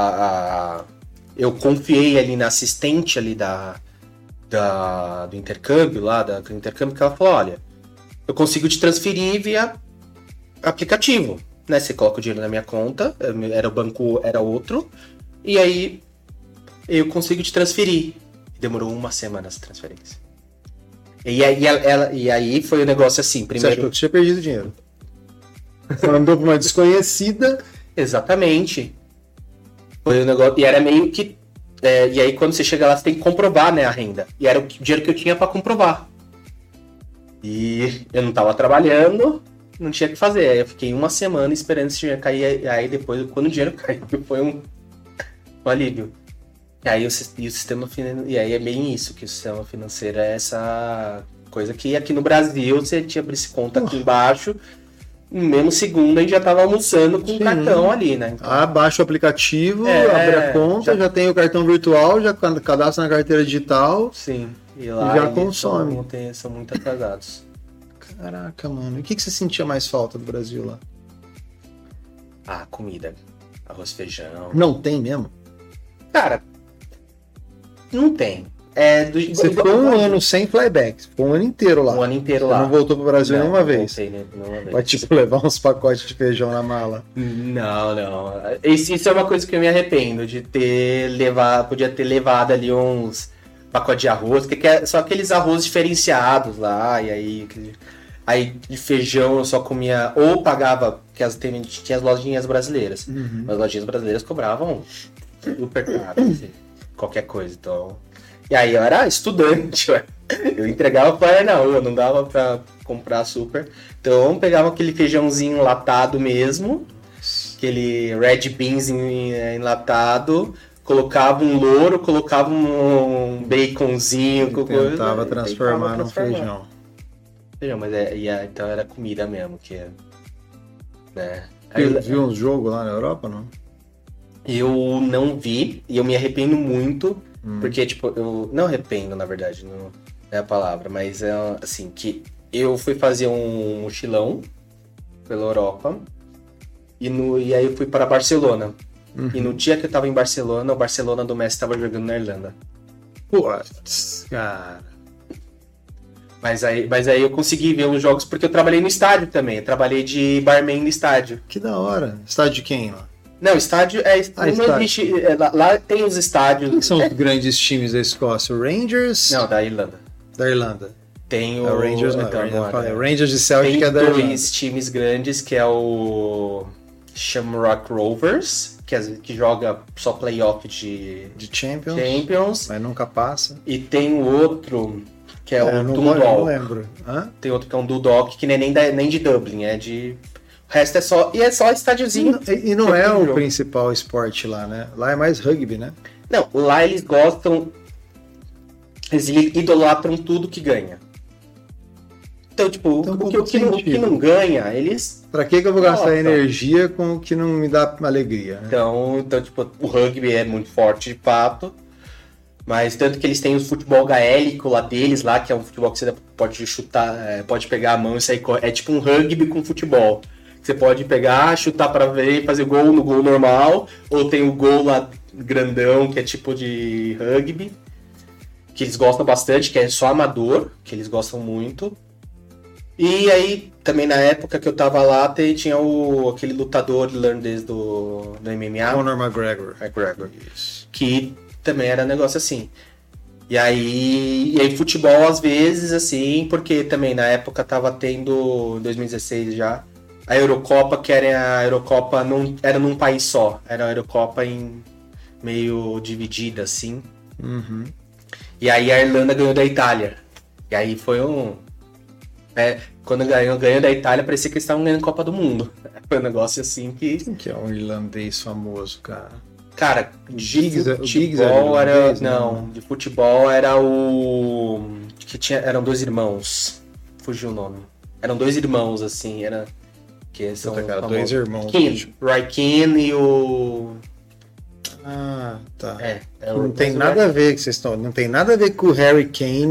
eu confiei ali na assistente ali do intercâmbio lá, do intercâmbio, que ela falou, olha, eu consigo te transferir via aplicativo, né? Você coloca o dinheiro na minha conta, o banco era outro, e aí eu consigo te transferir. Demorou 1 semana essa transferência. E aí foi o negócio assim, primeiro... Você achou que tinha perdido dinheiro? Você mandou pra uma desconhecida. Exatamente. Foi o negócio, e era meio que... e aí quando você chega lá, você tem que comprovar, né, a renda. E era o dinheiro que eu tinha pra comprovar. E eu não tava trabalhando, não tinha o que fazer. Aí eu fiquei 1 semana esperando esse dinheiro cair. Aí depois, quando o dinheiro caiu, foi um alívio. E aí o sistema financeiro... E aí é bem isso, que o sistema financeiro é essa coisa que aqui no Brasil você tinha abrisse conta aqui embaixo, no mesmo segundo a gente já tava almoçando com o cartão ali, né? Então, baixa o aplicativo, abre a conta, já tem o cartão virtual, já cadastra na carteira digital. Sim. E lá já consome. São muito atrasados. Caraca, mano. E o que você sentia mais falta do Brasil lá? Comida. Arroz, feijão. Não tem mesmo? Cara, não tem. Você ficou um ano sem flyback. Ficou um ano inteiro lá. Um ano inteiro Você lá. não voltou pro Brasil nenhuma vez. Voltei nenhuma vez. Vai tipo levar uns pacotes de feijão na mala. Não. Isso é uma coisa que eu me arrependo de ter levado. Podia ter levado ali uns pacotes de arroz, que só aqueles arroz diferenciados lá. E aí de feijão eu só comia, ou pagava, que tinha as lojinhas brasileiras. As lojinhas brasileiras cobravam super caro, assim, qualquer coisa. Então. E aí eu era estudante, eu entregava o flyer na rua, não dava pra comprar super. Então pegava aquele feijãozinho enlatado mesmo, aquele red beans enlatado, colocava um louro, colocava um baconzinho, tentava transformar num feijão. Feijão, mas então era comida mesmo, que é... Né? Viu uns jogos lá na Europa, não? Eu não vi, e eu me arrependo muito, porque, tipo, eu não arrependo, na verdade, não é a palavra, mas é assim, que eu fui fazer um mochilão pela Europa, e aí eu fui para Barcelona. E no dia que eu tava em Barcelona, o Barcelona do Messi tava jogando na Irlanda. Putz, cara... Mas aí eu consegui ver os jogos porque eu trabalhei no estádio também. Eu trabalhei de barman no estádio. Que da hora. Estádio de quem lá? Não, estádio é... não estádio. existe... lá tem os estádios... Quem são os grandes times da Escócia? O Rangers? Não, da Irlanda. Da Irlanda. Tem o... Rangers não, então, o Rangers de Celtic é da Irlanda. Tem 2 times grandes, que é o Shamrock Rovers, que joga só playoff de Champions. Mas nunca passa. E tem o outro... que é o Dundalk. Não lembro. Hã? Tem outro que é um Dundalk, que não é nem de Dublin, é de... O resto é só... E é só estádiozinho. E não é o principal esporte lá, né? Lá é mais rugby, né? Não, lá eles gostam... Eles idolatram tudo que ganha. Então, tipo, o que não ganha, eles... Pra que eu vou gastar energia com o que não me dá alegria? Né? Então, tipo, o rugby é muito forte de fato. Mas tanto que eles têm o futebol gaélico lá deles, lá, que é um futebol que você pode chutar, pode pegar a mão e sair... É tipo um rugby com futebol. Você pode pegar, chutar pra ver e fazer gol no gol normal. Ou tem o gol lá grandão, que é tipo de rugby. Que eles gostam bastante, que é só amador, que eles gostam muito. E aí, também na época que eu tava lá, tinha aquele lutador irlandês do MMA. Conor McGregor. Isso. Que... também era negócio assim. E aí futebol às vezes, assim, porque também na época tava tendo, em 2016 já, a Eurocopa, que era a Eurocopa, não era num país só, era a Eurocopa em meio dividida, assim. E aí a Irlanda ganhou da Itália. E aí foi quando ganhou da Itália, parecia que eles estavam ganhando a Copa do Mundo. Foi um negócio assim que... Quem que é um irlandês famoso, cara? Cara, de futebol era... Não, de futebol era o... que tinha, eram 2 irmãos. Fugiu o nome. Eram 2 irmãos, assim, era... Que são cara, 2 irmãos. Roy Keane e o... Ah, tá. Não tem nada a ver que vocês estão... Não tem nada a ver com o Harry Kane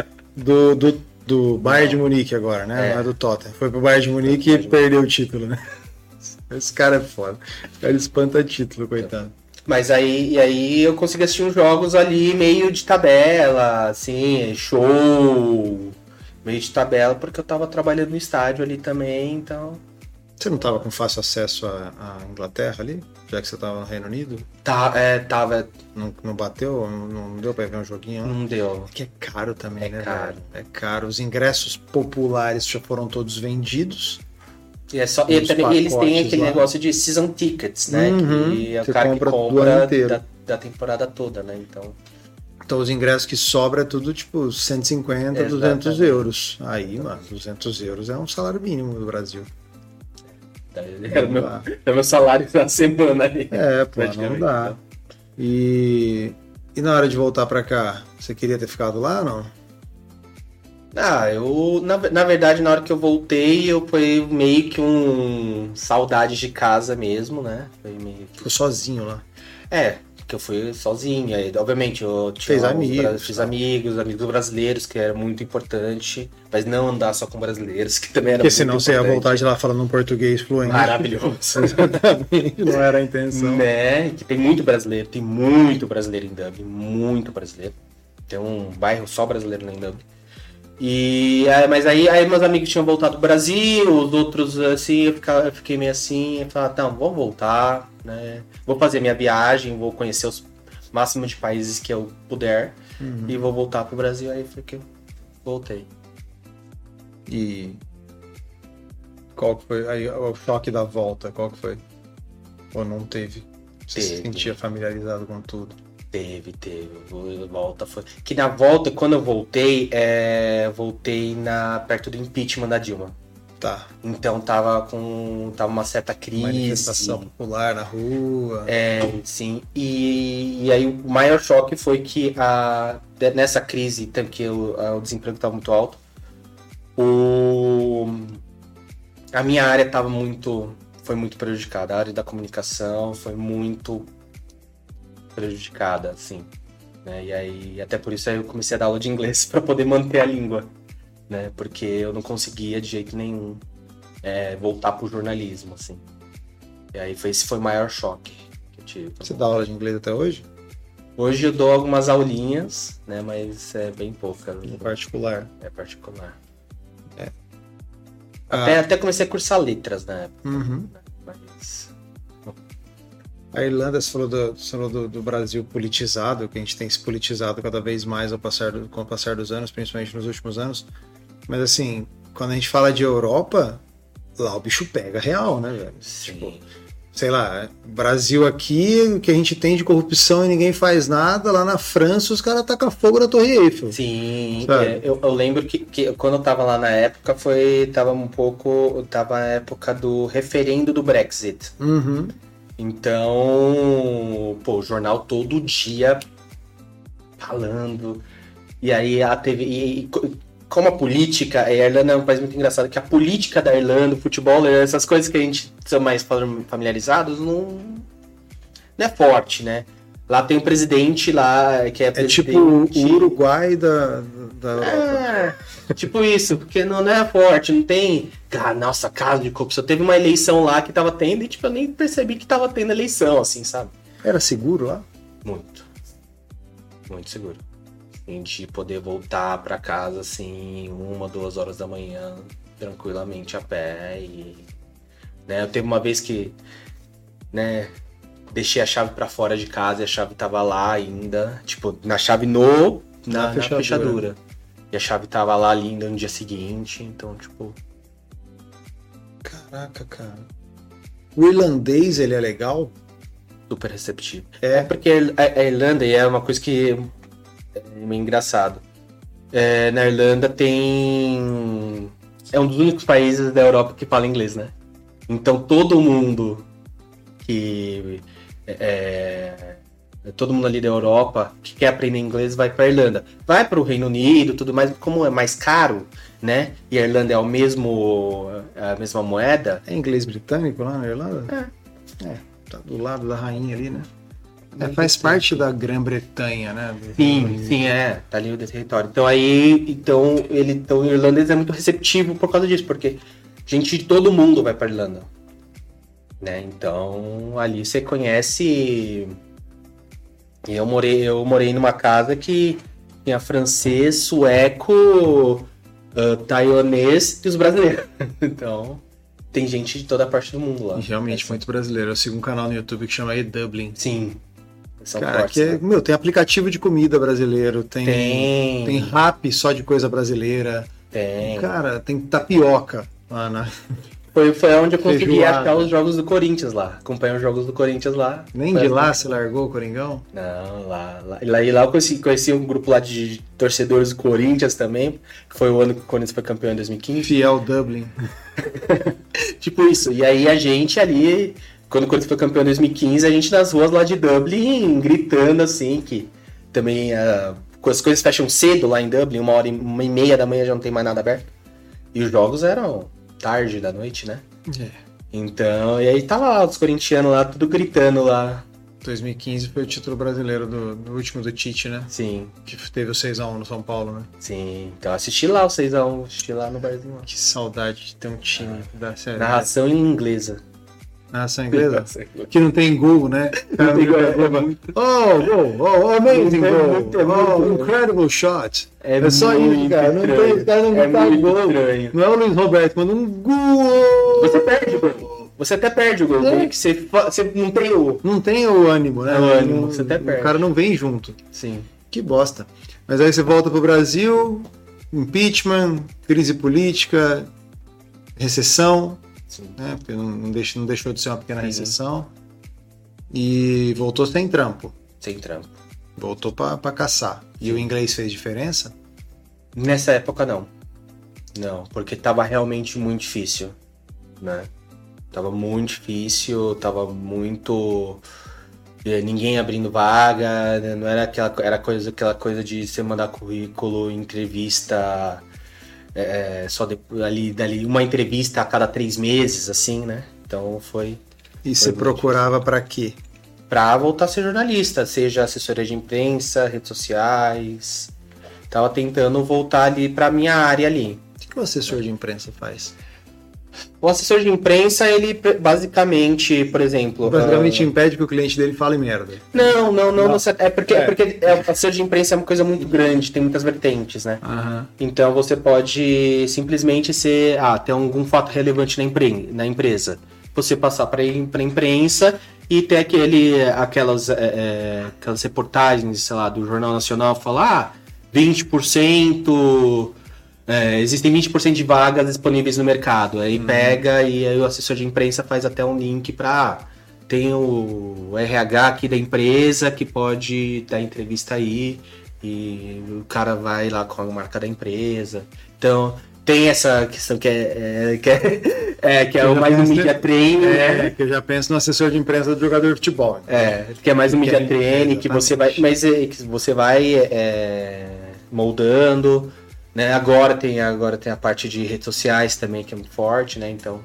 do Bayern de Munique agora, né? Não é do Tottenham. Foi pro Bayern de Munique e perdeu o título, né? Esse cara é foda. Esse cara espanta título, coitado. Mas aí eu consegui assistir uns jogos ali meio de tabela, assim, show, meio de tabela, porque eu tava trabalhando no estádio ali também, então... Você não tava com fácil acesso à Inglaterra ali? Já que você tava no Reino Unido? Tava. Não bateu? Não deu pra ver um joguinho? Não deu. Porque é caro também, né? Caro. Velho? É caro. Os ingressos populares já foram todos vendidos. E também eles têm aquele negócio de season tickets, né? Que você o cara compra que compra da temporada toda, né? Então os ingressos que sobra é tudo tipo 150, 200 euros. Aí, mano, 200 euros é um salário mínimo no Brasil. É meu salário na semana ali. Pô, não dá. E na hora de voltar pra cá, você queria ter ficado lá ou não? Eu, na verdade, na hora que eu voltei, foi meio que saudade de casa mesmo, né? Ficou sozinho lá? Que eu fui sozinho. Aí, obviamente, eu fiz amigos brasileiros, que era muito importante. Mas não andar só com brasileiros, que também era porque muito senão importante. Você ia voltar de lá falando um português fluente. Maravilhoso. Exatamente, não era a intenção. Né? Que tem muito brasileiro em Dublin, muito brasileiro. Tem um bairro só brasileiro lá em Dublin. Mas aí meus amigos tinham voltado pro Brasil, os outros assim, eu fiquei meio assim, eu falei, não, vou voltar, né? Vou fazer minha viagem, vou conhecer os máximos de países que eu puder e vou voltar pro Brasil. Aí foi que eu voltei. E qual que foi aí, o choque da volta? Qual que foi? Ou não teve? Você se sentia familiarizado com tudo? Teve. Volta foi. Que na volta, quando eu voltei, voltei perto do impeachment da Dilma. Tá. Então tava uma certa crise. Manifestação popular na rua. Sim. E aí o maior choque foi que nessa crise, tanto que o desemprego estava muito alto, a minha área foi muito prejudicada. A área da comunicação foi muito prejudicada, assim. Né? E aí, até por isso aí eu comecei a dar aula de inglês para poder manter a língua, né? Porque eu não conseguia de jeito nenhum voltar pro jornalismo, assim. E aí esse foi o maior choque que eu tive. Você dá aula de inglês até hoje? Hoje eu dou algumas aulinhas, né? Mas é bem pouca. Em particular? É particular. É. Até comecei a cursar letras na época. Uhum. Né? Mas... A Irlanda, você falou do Brasil politizado, que a gente tem se politizado cada vez mais com o passar dos anos, principalmente nos últimos anos. Mas assim, quando a gente fala de Europa, lá o bicho pega real, né, velho? Sim. Tipo, sei lá, Brasil aqui, o que a gente tem de corrupção e ninguém faz nada, lá na França os caras tacam fogo na Torre Eiffel. Sim, eu lembro que quando eu tava lá na época, tava a época do referendo do Brexit. Uhum. Então, o jornal todo dia falando. E aí a TV. Como a política, a Irlanda é um país muito engraçado, que a política da Irlanda, o futebol, essas coisas que a gente são mais familiarizados, não é forte, né? Lá tem um presidente lá que é presidente... tipo o Uruguai da Europa. Tipo isso, porque não é forte, não tem... Nossa, caso de corrupção. Teve uma eleição lá que tava tendo e eu nem percebi que tava tendo eleição, assim, sabe? Era seguro lá? Muito. Muito seguro. A gente poder voltar pra casa, assim, 1, 2 horas da manhã, tranquilamente a pé. Né, eu teve uma vez que, né, deixei a chave pra fora de casa e a chave tava lá ainda, tipo, na chave na fechadura. E a chave tava lá ainda no dia seguinte, então, tipo... Caraca, cara. O irlandês, ele é legal? Super receptivo. Porque a Irlanda é uma coisa que... É meio engraçado. Na Irlanda tem... É um dos únicos países da Europa que fala inglês, né? Então todo mundo todo mundo ali da Europa que quer aprender inglês vai pra Irlanda. Vai pro Reino Unido, tudo mais, como é mais caro, né? E a Irlanda é a mesma moeda. É inglês britânico lá na Irlanda? Tá do lado da rainha ali, né? Faz parte da Grã-Bretanha, né? Sim, tá ali o território. Então o irlandês é muito receptivo por causa disso, porque gente de todo mundo vai pra Irlanda, né? Então ali você conhece. E eu morei numa casa que tinha francês, sueco, taiwanês e os brasileiros. Então tem gente de toda a parte do mundo lá. E realmente muito brasileiro. Eu sigo um canal no YouTube que chama Dublin. Sim. Cara, fortes, né? Tem aplicativo de comida brasileiro, tem rap só de coisa brasileira. Tem. Cara, tem tapioca lá na... Foi onde eu consegui achar os jogos do Corinthians lá. Acompanhei os jogos do Corinthians lá. Nem de lá você largou o Coringão? Não, lá eu conheci um grupo lá de torcedores do Corinthians também, que foi o ano que o Corinthians foi campeão em 2015. Fiel Dublin. Tipo isso. E aí a gente ali, quando o Corinthians foi campeão em 2015, a gente nas ruas lá de Dublin, gritando assim, que também as coisas fecham cedo lá em Dublin, 1h30 da manhã já não tem mais nada aberto. E os jogos eram tarde da noite, né? Então, e aí tava lá os corintianos lá, tudo gritando lá. 2015 foi o título brasileiro do último do Tite, né? Sim. Que teve o 6x1 no São Paulo, né? Sim, então assisti lá o 6x1, assisti lá no barzinho lá. Que saudade de ter um time da série. Narração em inglesa. Narração inglesa? Que não tem gol, né? Não tem gol. Amazing goal. Incredible shot. É só isso, cara. Não tem, os caras não gritam gol. Estranho. Não é o Luiz Roberto, manda um gol. Você perde o gol. Você até perde o gol, porque você não tem o... Não tem o ânimo, né? Você até perde. O cara não vem junto. Sim. Que bosta. Mas aí você volta pro Brasil, impeachment, crise política, recessão. Sim. Né? Porque não deixou de ser uma pequena recessão. E voltou sem trampo. Sem trampo. Voltou pra caçar. E o inglês fez diferença? Nessa época, não. Não, porque tava realmente muito difícil, né? Tava muito difícil, tava muito... Ninguém abrindo vaga, né? Não era aquela coisa de você mandar currículo, entrevista, dali uma entrevista a cada 3 meses, assim, né? Então foi... E você procurava para quê? Pra voltar a ser jornalista, seja assessoria de imprensa, redes sociais. Tava tentando voltar ali pra minha área ali. O que o assessor de imprensa faz? O assessor de imprensa, ele basicamente, por exemplo... Basicamente impede que o cliente dele fale merda. Não. É porque o assessor de imprensa é uma coisa muito grande, tem muitas vertentes, né? Uhum. Então você pode simplesmente ter algum fato relevante na empresa. Você passar pra imprensa e ter aquelas reportagens, sei lá, do Jornal Nacional falar 20%... existem 20% de vagas disponíveis no mercado. Aí pega e aí o assessor de imprensa faz até um link para... Tem o RH aqui da empresa que pode dar entrevista aí e o cara vai lá com a marca da empresa. Então, tem essa questão que é o mais um media training, né? Que eu já penso no assessor de imprensa do jogador de futebol. Que é mais um media training, que você vai... Mas que você vai moldando... Né? Agora tem a parte de redes sociais também, que é muito forte, né? Então,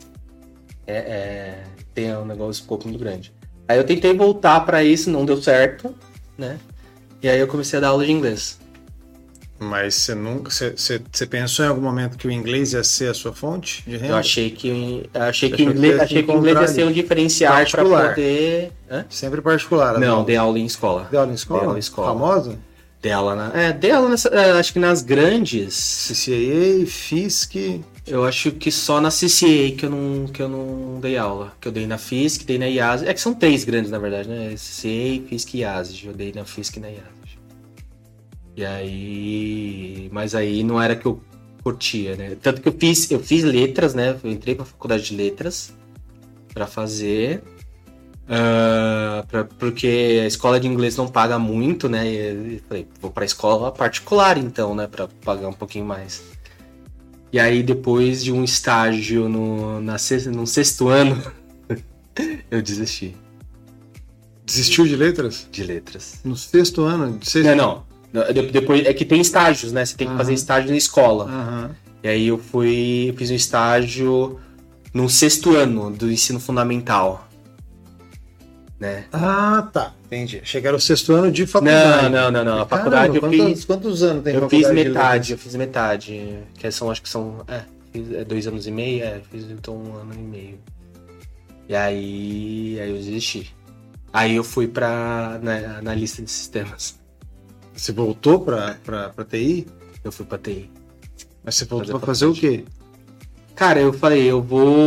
tem um negócio um pouco muito grande. Aí eu tentei voltar para isso, não deu certo, né? E aí eu comecei a dar aula de inglês. Mas você pensou em algum momento que o inglês ia ser a sua fonte de renda? Eu achei que o inglês ia ser um diferencial para poder... Hã? Sempre particular. Não, dei aula em escola. Dei aula em escola? Dei aula em escola. Famosa? Dei aula acho que nas grandes. CCAA, FISC. Eu acho que só na CCAA que eu não dei aula. Que eu dei na FISC, dei na IASG. É que são 3 grandes, na verdade, né? CCAA, FISC e IASG. Eu dei na FISC e na IASG. E aí... Mas aí não era que eu curtia, né? Tanto que eu fiz letras, né? Eu entrei pra faculdade de letras pra fazer... porque a escola de inglês não paga muito, né? E falei, vou pra escola particular então, né? Pra pagar um pouquinho mais. E aí depois de um estágio no 6º ano, eu desisti. Desistiu de letras? De letras. No 6º ano? Não. Depois, é que tem estágios, né? Você tem que fazer estágio na escola. E aí eu fiz um estágio no 6º ano do ensino fundamental. Né? Ah, tá. Entendi. Chegaram ao 6º ano de faculdade. Não. A faculdade eu fiz... Quantos anos tem eu faculdade? Eu fiz metade. Acho que são... 2 anos e meio. Fiz então 1 ano e meio. E aí eu desisti. Aí eu fui pra analista de sistemas. Você voltou pra TI? Eu fui pra TI. Mas você voltou pra fazer o quê? Cara, eu falei, eu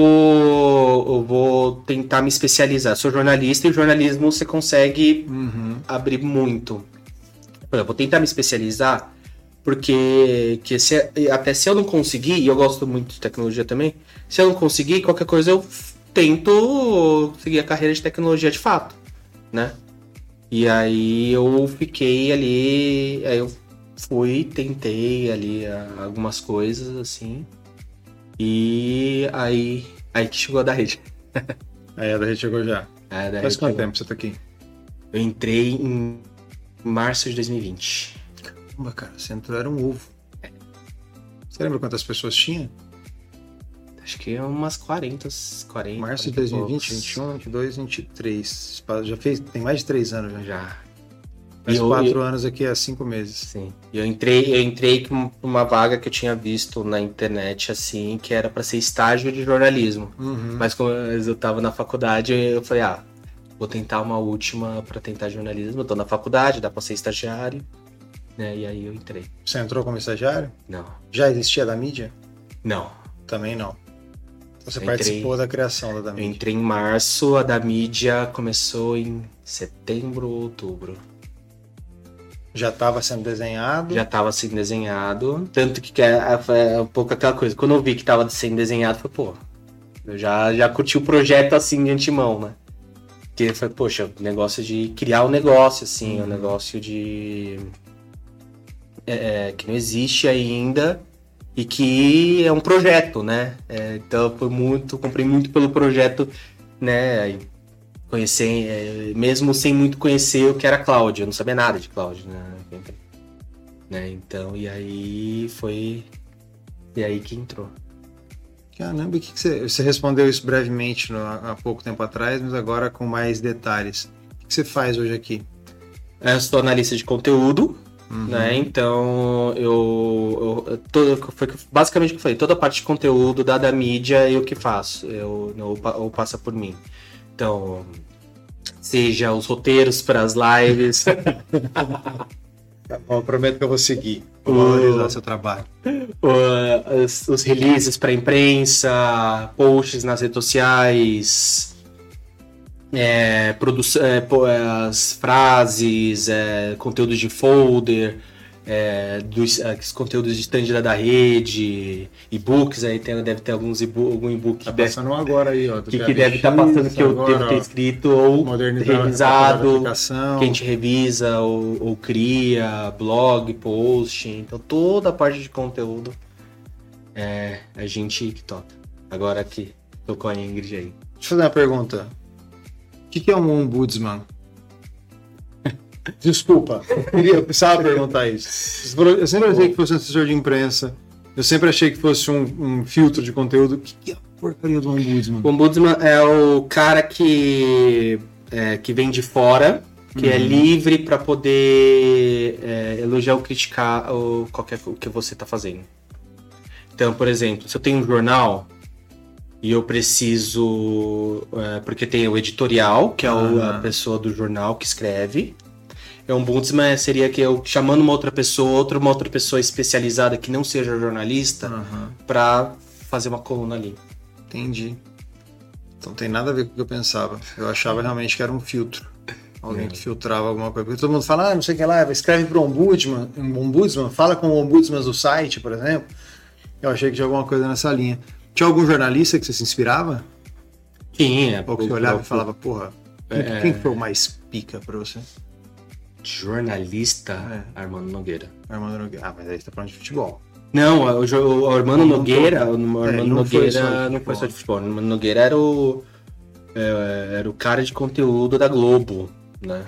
vou tentar me especializar. Sou jornalista e o jornalismo você consegue abrir muito. Eu vou tentar me especializar porque até se eu não conseguir, e eu gosto muito de tecnologia também, se eu não conseguir, qualquer coisa eu tento seguir a carreira de tecnologia de fato, né? E aí eu fiquei ali, aí eu tentei ali algumas coisas assim. E aí que chegou a da rede. Aí a da rede chegou já. Faz quanto tempo você tá aqui? Eu entrei em março de 2020. Caramba, cara, você entrou, era um ovo. Você lembra quantas pessoas tinha? Acho que umas 40. Março de 2020, 21, 22, 23. Tem mais de 3 anos já. Faz 4 anos aqui há 5 meses. Sim. Eu entrei com uma vaga que eu tinha visto na internet, assim, que era para ser estágio de jornalismo. Mas como eu tava na faculdade, eu falei, vou tentar uma última para tentar jornalismo. Eu tô na faculdade, dá para ser estagiário, né? E aí eu entrei. Você entrou como estagiário? Não. Já existia da mídia? Não. Também não. Você participou da criação da mídia? Eu entrei em março, a da mídia começou em setembro, outubro. Já estava sendo desenhado? Já estava sendo desenhado. Tanto que é um pouco aquela coisa. Quando eu vi que estava sendo desenhado, eu falei, eu já curti o projeto assim de antemão, né? Porque foi, poxa, o negócio de criar um negócio, assim, um negócio de... que não existe ainda. e que é um projeto, né? Então comprei muito pelo projeto, né? Conhecer, mesmo sem muito conhecer o que era cloud, eu não sabia nada de cloud, né? Então, e aí que entrou. Caramba, você respondeu isso brevemente há pouco tempo atrás, mas agora com mais detalhes. O que você faz hoje aqui? Eu sou analista de conteúdo, né? Então, foi basicamente o que eu falei, toda a parte de conteúdo da mídia eu que faço, ou passa por mim. Então, seja os roteiros para as lives. Eu prometo que eu vou seguir. Vou valorizar seu trabalho. Os releases para imprensa, posts nas redes sociais, as frases, conteúdos de folder, dos conteúdos de stand da rede, e-books, aí deve ter algum e-book tá passando agora aí, ó, que deve estar passando, que eu devo ter escrito ou revisado, que a gente revisa ou cria, blog, post, então toda a parte de conteúdo a gente que toca. Agora que tô com a Ingrid aí. Deixa eu fazer uma pergunta. O que é um ombudsman? Desculpa, eu precisava perguntar isso. Eu sempre achei que fosse um assessor de imprensa, eu sempre achei que fosse um filtro de conteúdo. O que é a porcaria do ombudsman? O ombudsman é o cara que vem de fora, que é livre para poder elogiar ou criticar o que você está fazendo. Então, por exemplo, se eu tenho um jornal e eu preciso... porque tem o editorial, que é a pessoa do jornal que escreve. Um ombudsman seria que eu chamando uma outra pessoa especializada que não seja jornalista para fazer uma coluna ali. Entendi. Então tem nada a ver com o que eu pensava. Eu achava realmente que era um filtro. Alguém que filtrava alguma coisa. Porque todo mundo fala, não sei o que lá, escreve para um ombudsman, fala com o ombudsman do site, por exemplo. Eu achei que tinha alguma coisa nessa linha. Tinha algum jornalista que você se inspirava? Tinha. Ou que você olhava e falava, porra, quem foi o mais pica pra você? Jornalista? Armando Nogueira. Armando Nogueira. Mas aí você tá falando de futebol. Não, o Armando Nogueira. Não foi só de futebol. O Armando Nogueira era o cara de conteúdo da Globo, né?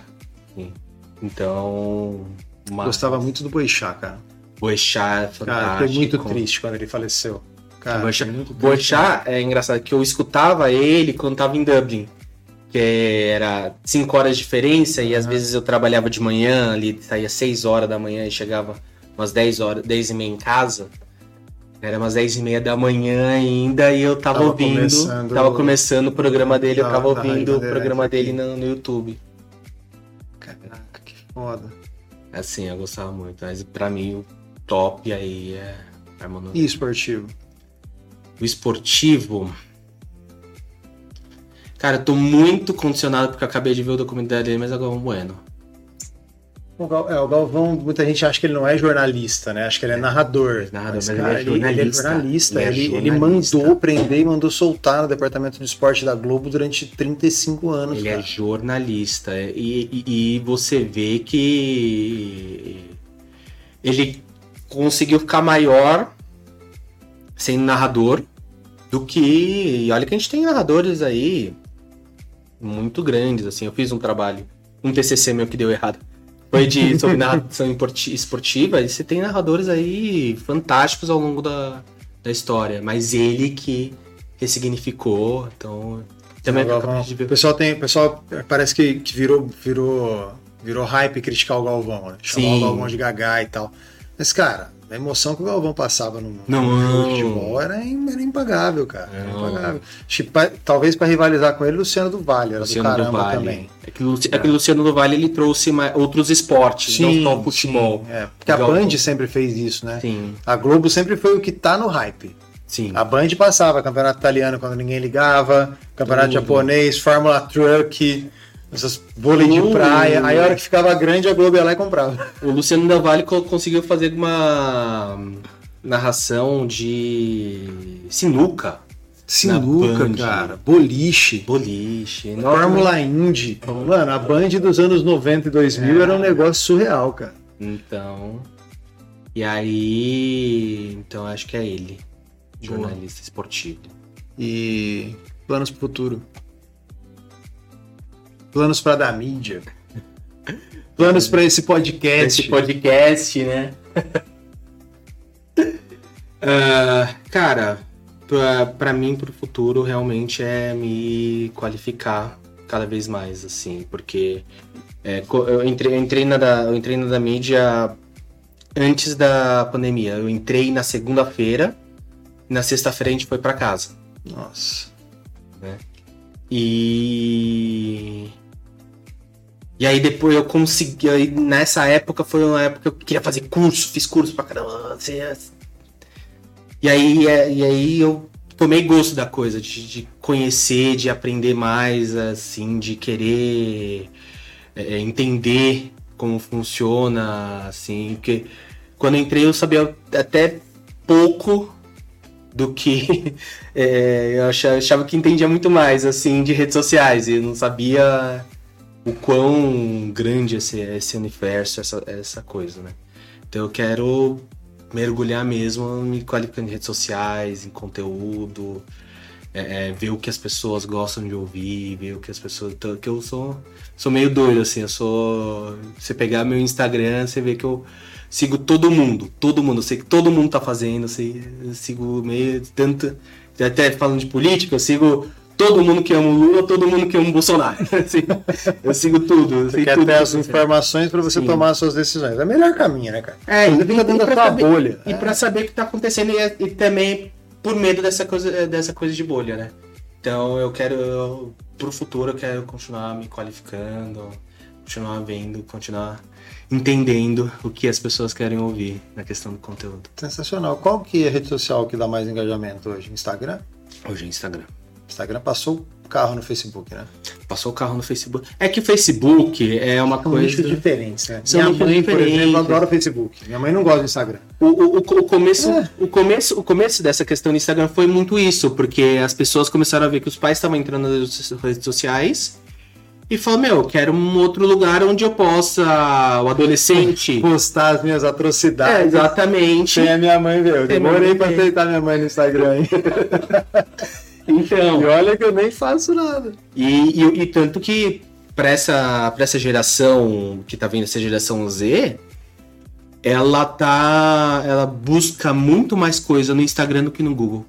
Então. Gostava muito do Boixá, cara. Boixá é fantástico. Cara, fiquei muito triste quando ele faleceu. Cara, Boixá é engraçado que eu escutava ele quando tava em Dublin. Que era 5 horas de diferença e às vezes eu trabalhava de manhã, ali saía 6 horas da manhã e chegava umas 10 e meia em casa. Era umas 10 e meia da manhã ainda e eu tava começando o programa dele, eu tava ouvindo o programa dele no YouTube. Caraca, que foda. Assim, eu gostava muito, mas pra mim o top aí é Armando. E esportivo? O esportivo... Cara, eu tô muito condicionado porque eu acabei de ver o documentário dele, mas é o Galvão Bueno. O Galvão, muita gente acha que ele não é jornalista, né? Acha que ele é narrador. Mas cara, ele é jornalista. Ele mandou prender e mandou soltar no departamento de esporte da Globo durante 35 anos. Ele é jornalista. E você vê que ele conseguiu ficar maior sendo narrador do que... E olha que a gente tem narradores aí muito grandes, assim. Eu fiz um trabalho, um TCC meu que deu errado. Foi sobre narração esportiva, e você tem narradores aí fantásticos ao longo da história. Mas ele que ressignificou, então... Também o pessoal parece que virou hype criticar o Galvão, né? Chamar o Galvão de Gagá e tal. Mas, cara... A emoção que o Galvão passava no futebol era impagável, cara. Era impagável. Talvez para rivalizar com ele, Luciano do Vale. Era Luciano do caramba também. É que o Luciano do Vale ele trouxe outros esportes, não só o futebol. Porque a Band sempre fez isso, né? Sim. A Globo sempre foi o que tá no hype. Sim. A Band passava campeonato italiano quando ninguém ligava, campeonato japonês, Fórmula Truck... Essas vôlei de praia, aí a hora que ficava grande a Globo ia lá e comprava. O Luciano da Vale conseguiu fazer uma narração de sinuca. Sinuca, cara. Boliche. Fórmula Indy. Mano, a Band dos anos 90 e 2000 era um negócio surreal, cara. Então... E aí, então acho que é ele, Boa. jornalista esportivo. E planos pro futuro? Planos pra dar mídia? Planos pra esse podcast? Esse podcast, né? Cara, pra mim, pro futuro, realmente é me qualificar cada vez mais, assim, porque eu entrei na da mídia antes da pandemia. Eu entrei na segunda-feira, e na sexta-feira a gente foi pra casa. Nossa. Né? E aí depois eu consegui, aí nessa época foi uma época que eu queria fazer curso, fiz curso pra caramba. E aí eu tomei gosto da coisa, de conhecer, de aprender mais, assim, de querer entender como funciona, assim, porque quando eu entrei eu sabia até pouco do que eu achava que entendia muito mais, assim, de redes sociais, e eu não sabia o quão grande esse universo, essa coisa, né? Então eu quero mergulhar mesmo, me qualificando em redes sociais, em conteúdo, ver o que as pessoas gostam de ouvir, ver o que as pessoas... Que eu sou meio doido, assim, você pegar meu Instagram, você vê que eu sigo todo mundo, eu sei que todo mundo tá fazendo, eu sigo meio tanto, até falando de política, eu sigo todo mundo que ama o Lula, todo mundo que ama o Bolsonaro, assim, eu sigo tudo. Você quer ter as informações para você tomar as suas decisões. É o melhor caminho, né, cara? Você fica dentro da sua bolha. E pra saber o que tá acontecendo e também por medo dessa coisa de bolha, né? Então eu quero, pro futuro, eu quero continuar me qualificando, continuar vendo, continuar entendendo o que as pessoas querem ouvir na questão do conteúdo. Sensacional. Qual que é a rede social que dá mais engajamento hoje? Instagram? Hoje é Instagram. Instagram passou o carro no Facebook, né? Passou o carro no Facebook. É que o Facebook é uma coisa... São nichos diferentes, né? Minha mãe, por exemplo, adora o Facebook. Minha mãe não gosta do Instagram. O começo dessa questão do Instagram foi muito isso, porque as pessoas começaram a ver que os pais estavam entrando nas redes sociais e falaram, eu quero um outro lugar onde eu possa, o adolescente... postar as minhas atrocidades. Exatamente. Sem a minha mãe ver. Eu demorei pra aceitar minha mãe no Instagram, hein? Então, e olha que eu nem faço nada. E tanto que para essa geração que tá vindo, essa geração Z, ela busca muito mais coisa no Instagram do que no Google.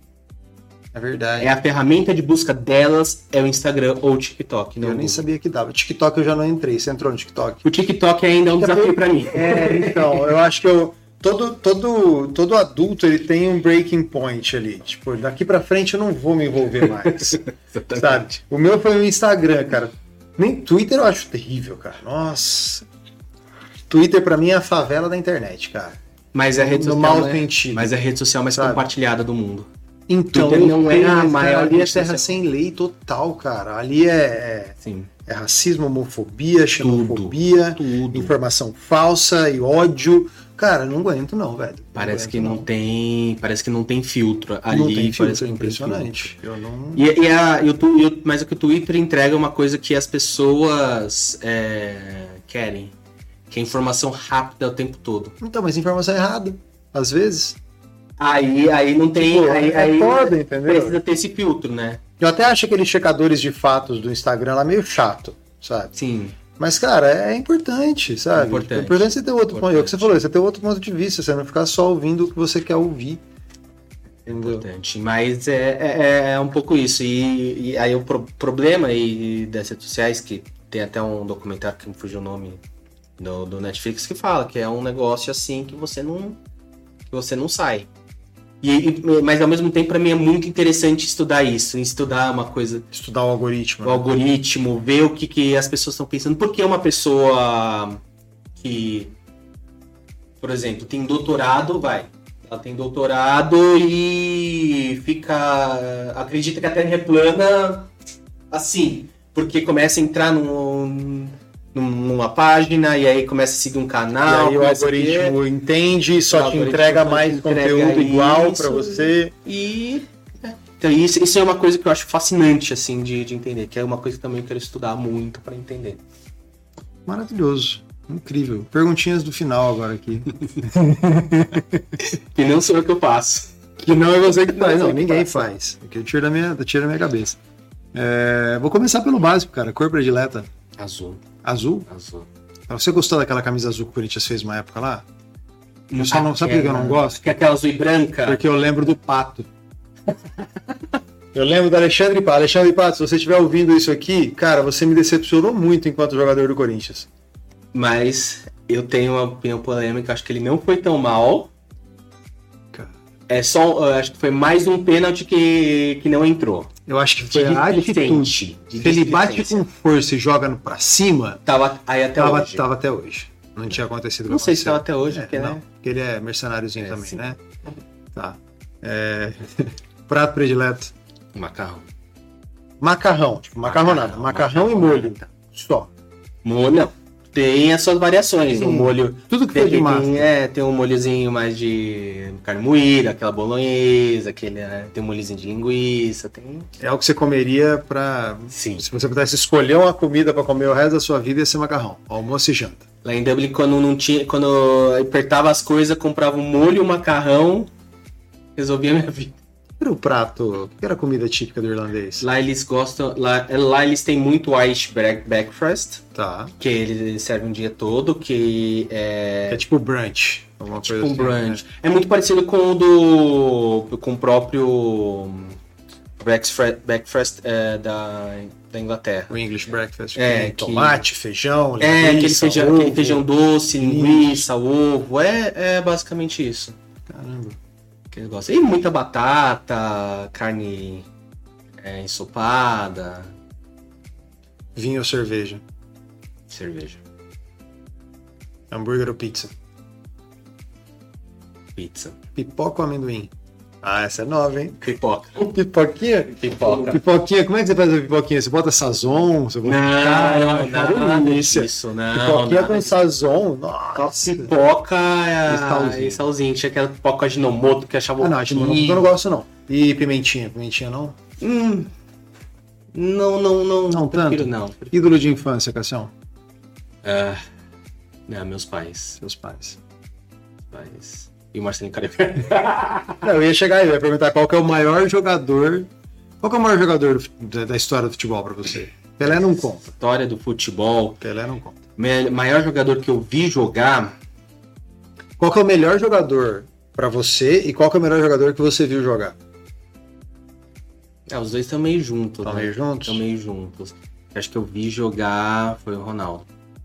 É verdade. A ferramenta de busca delas é o Instagram ou o TikTok. Eu nem sabia que dava. TikTok eu já não entrei. Você entrou no TikTok? O TikTok ainda é um desafio para mim. Então, eu acho que todo adulto ele tem um breaking point ali. Tipo, daqui pra frente eu não vou me envolver mais. Sabe? O meu foi o Instagram, cara. Nem Twitter eu acho terrível, cara. Nossa. Twitter pra mim é a favela da internet, cara. Mas é a rede social, mau sentido. Mas é a rede social mais compartilhada do mundo. Então, Twitter não é a maior. Ali é terra sem lei total, cara. Ali Sim. É racismo, homofobia, xenofobia, tudo. Informação falsa e ódio. Cara, não aguento não, velho. Parece que não tem filtro ali. Não tem filtro, parece que é impressionante. Eu não... Mas o que o Twitter entrega é uma coisa que as pessoas querem. Que é informação rápida o tempo todo. Então, mas informação errada, às vezes. Aí não tem... Tipo, aí foda, entendeu? Precisa ter esse filtro, né? Eu até acho aqueles checadores de fatos do Instagram lá meio chato, sabe? Sim. Mas, cara, é importante, sabe? É importante você ter outro ponto. É o que você falou, você ter outro ponto de vista, você não ficar só ouvindo o que você quer ouvir. Entendeu? Importante. Mas é um pouco isso. E aí o problema das redes sociais, que tem até um documentário que me fugiu o nome do Netflix, que fala que é um negócio assim que você não sai. Mas ao mesmo tempo, para mim, é muito interessante estudar isso, estudar uma coisa. Estudar o algoritmo. O algoritmo, ver o que as pessoas estão pensando. Porque uma pessoa que, por exemplo, tem doutorado, ela tem doutorado e acredita que a Terra é plana assim, porque começa a entrar numa página e aí começa a seguir um canal. E aí o algoritmo entende, só te entrega mais conteúdo igual para você. Então isso é uma coisa que eu acho fascinante, assim, de entender, que é uma coisa que também eu quero estudar muito para entender. Maravilhoso. Incrível. Perguntinhas do final agora aqui. Que não sou eu que eu faço. Que não é você que faz. Não, ninguém faz. Aqui eu tiro da minha cabeça. Vou começar pelo básico, cara. Cor predileta. Azul. Azul? Azul. Você gostou daquela camisa azul que o Corinthians fez uma época lá? Eu só não sabe por que eu não gosto? Que é aquela azul e branca. Porque eu lembro do Pato. Eu lembro do Alexandre Pato. Alexandre Pato, se você estiver ouvindo isso aqui, cara, você me decepcionou muito enquanto jogador do Corinthians. Mas eu tenho uma opinião polêmica. Acho que ele não foi tão mal. Acho que foi mais um pênalti que não entrou. Eu acho que foi a atitude. Se ele bate com força e joga pra cima, tava hoje. Tava até hoje. Não tinha acontecido. Não sei se tava até hoje. Porque ele é mercenáriozinho também, sim. Né? Tá. Prato predileto. Macarrão. Tipo macarronada. Macarrão e molho. Só. Molho. Tem as suas variações. O molho. Tudo que foi de massa. Tem um molhozinho mais de carne moída, aquela bolonhesa, tem um molhozinho de linguiça. É o que você comeria pra. Sim. Se você pudesse escolher uma comida pra comer o resto da sua vida, ia ser macarrão. Almoço e janta. Lá em Dublin, quando eu apertava as coisas, comprava um molho, um macarrão, resolvia a minha vida. Era o prato. O que era a comida típica do irlandês? Lá eles gostam. Lá eles têm muito Irish breakfast. Tá. Que eles servem o dia todo. Que é tipo brunch. Alguma tipo coisa um brunch. Né? É muito parecido com o próprio breakfast da Inglaterra. O English breakfast. Tomate, feijão, linguiça, aquele feijão doce, linguiça, ovo. É basicamente isso. Caramba. E muita batata, carne ensopada. Vinho ou cerveja? Cerveja. Hambúrguer ou pizza? Pizza. Pipoca ou amendoim? Ah, essa é nova, hein? Pipoca. Pipoquinha? Pipoquinha, como é que você faz a pipoquinha? Você bota sazon? Você bota... Nada disso, não. Pipoquinha com sazon? Nossa. Pipoca e salzinho. Tinha aquela pipoca de Nomoto que achava... não, eu não gosto não. E pimentinha? Pimentinha não? Não prefiro tanto? Não. Ídolo de infância, Cassião? Meus pais. Seus pais. E o Marcelinho Carioca. Eu ia chegar aí, eu ia perguntar qual que é o maior jogador. Qual que é o maior jogador da história do futebol pra você? Pelé não conta. História do futebol. Pelé não conta. Maior jogador que eu vi jogar. Qual que é o melhor jogador pra você e qual que é o melhor jogador que você viu jogar? Os dois estão meio juntos. Estão meio juntos? Estão meio juntos. Acho que eu vi jogar foi o Ronaldo.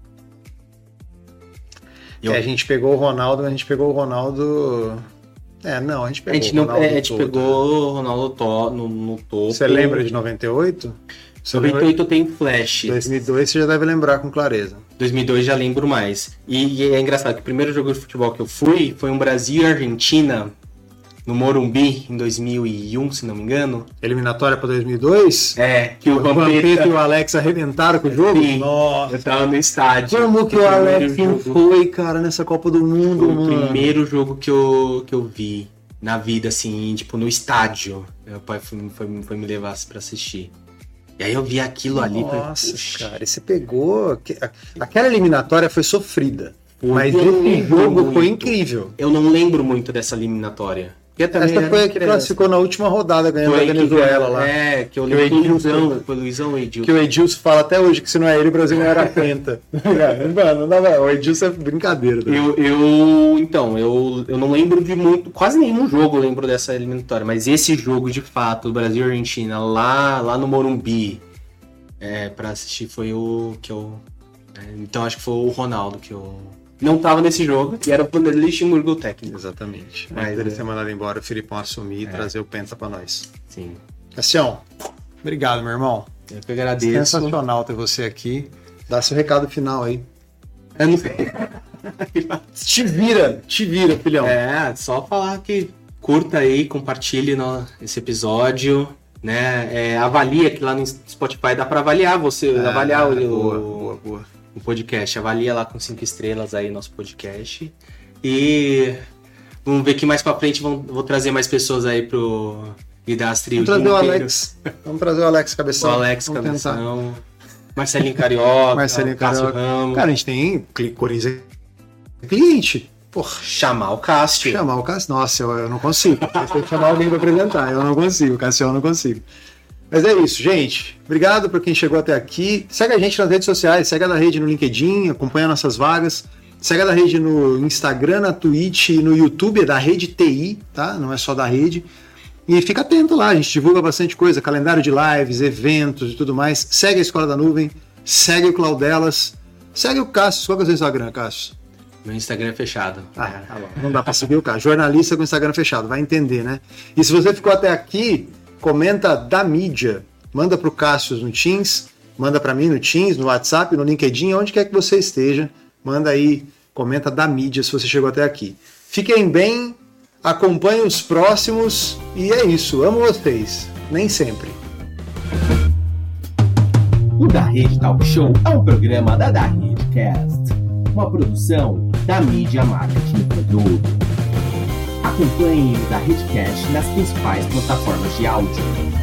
A gente pegou o Ronaldo, mas a gente pegou o Ronaldo... a gente pegou o Ronaldo. A gente pegou o Ronaldo no topo. Você lembra de 98? 98 eu tenho flash. 2002 você já deve lembrar com clareza. 2002 já lembro mais. E é engraçado que o primeiro jogo de futebol que eu fui foi um Brasil e Argentina no Morumbi em 2001, se não me engano. Eliminatória para 2002? Que o Vampeta e o Alex arrebentaram com o jogo? Sim, nossa. Eu tava no estádio. Como que o Alex foi, cara, nessa Copa do Mundo, foi mano? O primeiro jogo que eu vi na vida, assim, tipo, no estádio. Meu pai foi me levar pra assistir. E aí eu vi aquilo ali. Nossa, cara, e você pegou... Aquela eliminatória foi sofrida. Mas esse jogo foi incrível. Eu não lembro muito dessa eliminatória. Essa foi a que classificou na última rodada, ganhando a Venezuela lá. Que eu lembro foi o Luizão Edilson. Que o Edilson fala até hoje que se não é ele, o Brasil não era penta. Mano, o Edilson é brincadeira. Eu não lembro de muito, quase nenhum jogo eu lembro dessa eliminatória, mas esse jogo de fato, do Brasil e Argentina, lá no Morumbi, pra assistir foi o que eu... Então acho que foi o Ronaldo que eu... Não tava nesse jogo, e era o Vanderlei Luxemburgo técnico. Exatamente. Mas ele ser mandado embora, o Filipão assumir e trazer o Penta pra nós. Sim. Cassião, obrigado, meu irmão. Eu que agradeço. Sensacional ter você aqui. Dá seu recado final aí. Eu não sei. Te vira, filhão. Só falar que curta aí, compartilhe esse episódio, né? Avalia, que lá no Spotify dá pra avaliar avaliar boa. O podcast, avalia lá com 5 estrelas aí nosso podcast. E vamos ver que mais pra frente vou trazer mais pessoas aí pro Idastri. Vamos trazer o Alex cabeção. O Alex cabeção. Marcelinho Carioca, Marcelinho Cássio Carioca. Ramos. Cara, a gente tem Corinthians é cliente. Porra. Chamar o Cássio. Chamar o Cássio. Nossa, eu não consigo. Tem que chamar alguém para apresentar. Eu não consigo. Cássio, eu não consigo. Mas é isso, gente. Obrigado por quem chegou até aqui. Segue a gente nas redes sociais. Segue a Da Rede no LinkedIn. Acompanha nossas vagas. Segue a Da Rede no Instagram, na Twitch e no YouTube. É Da Rede TI, tá? Não é só Da Rede. E fica atento lá. A gente divulga bastante coisa. Calendário de lives, eventos e tudo mais. Segue a Escola da Nuvem. Segue o Claudelas. Segue o Cássio. Qual que é o seu Instagram, Cássio? Meu Instagram é fechado. Tá bom. Não dá pra seguir o cara. Jornalista com Instagram fechado, vai entender, né? E se você ficou até aqui, comenta da mídia. Manda pro Cássio no Teams, manda pra mim no Teams, no WhatsApp, no LinkedIn, onde quer que você esteja. Manda aí, comenta da mídia se você chegou até aqui. Fiquem bem, acompanhem os próximos e é isso. Amo vocês. Nem sempre. O Da Rede Talk Show é um programa da Redcast, uma produção da Mídia Marketing Produto. Acompanhe o Da Redcast nas principais plataformas de áudio.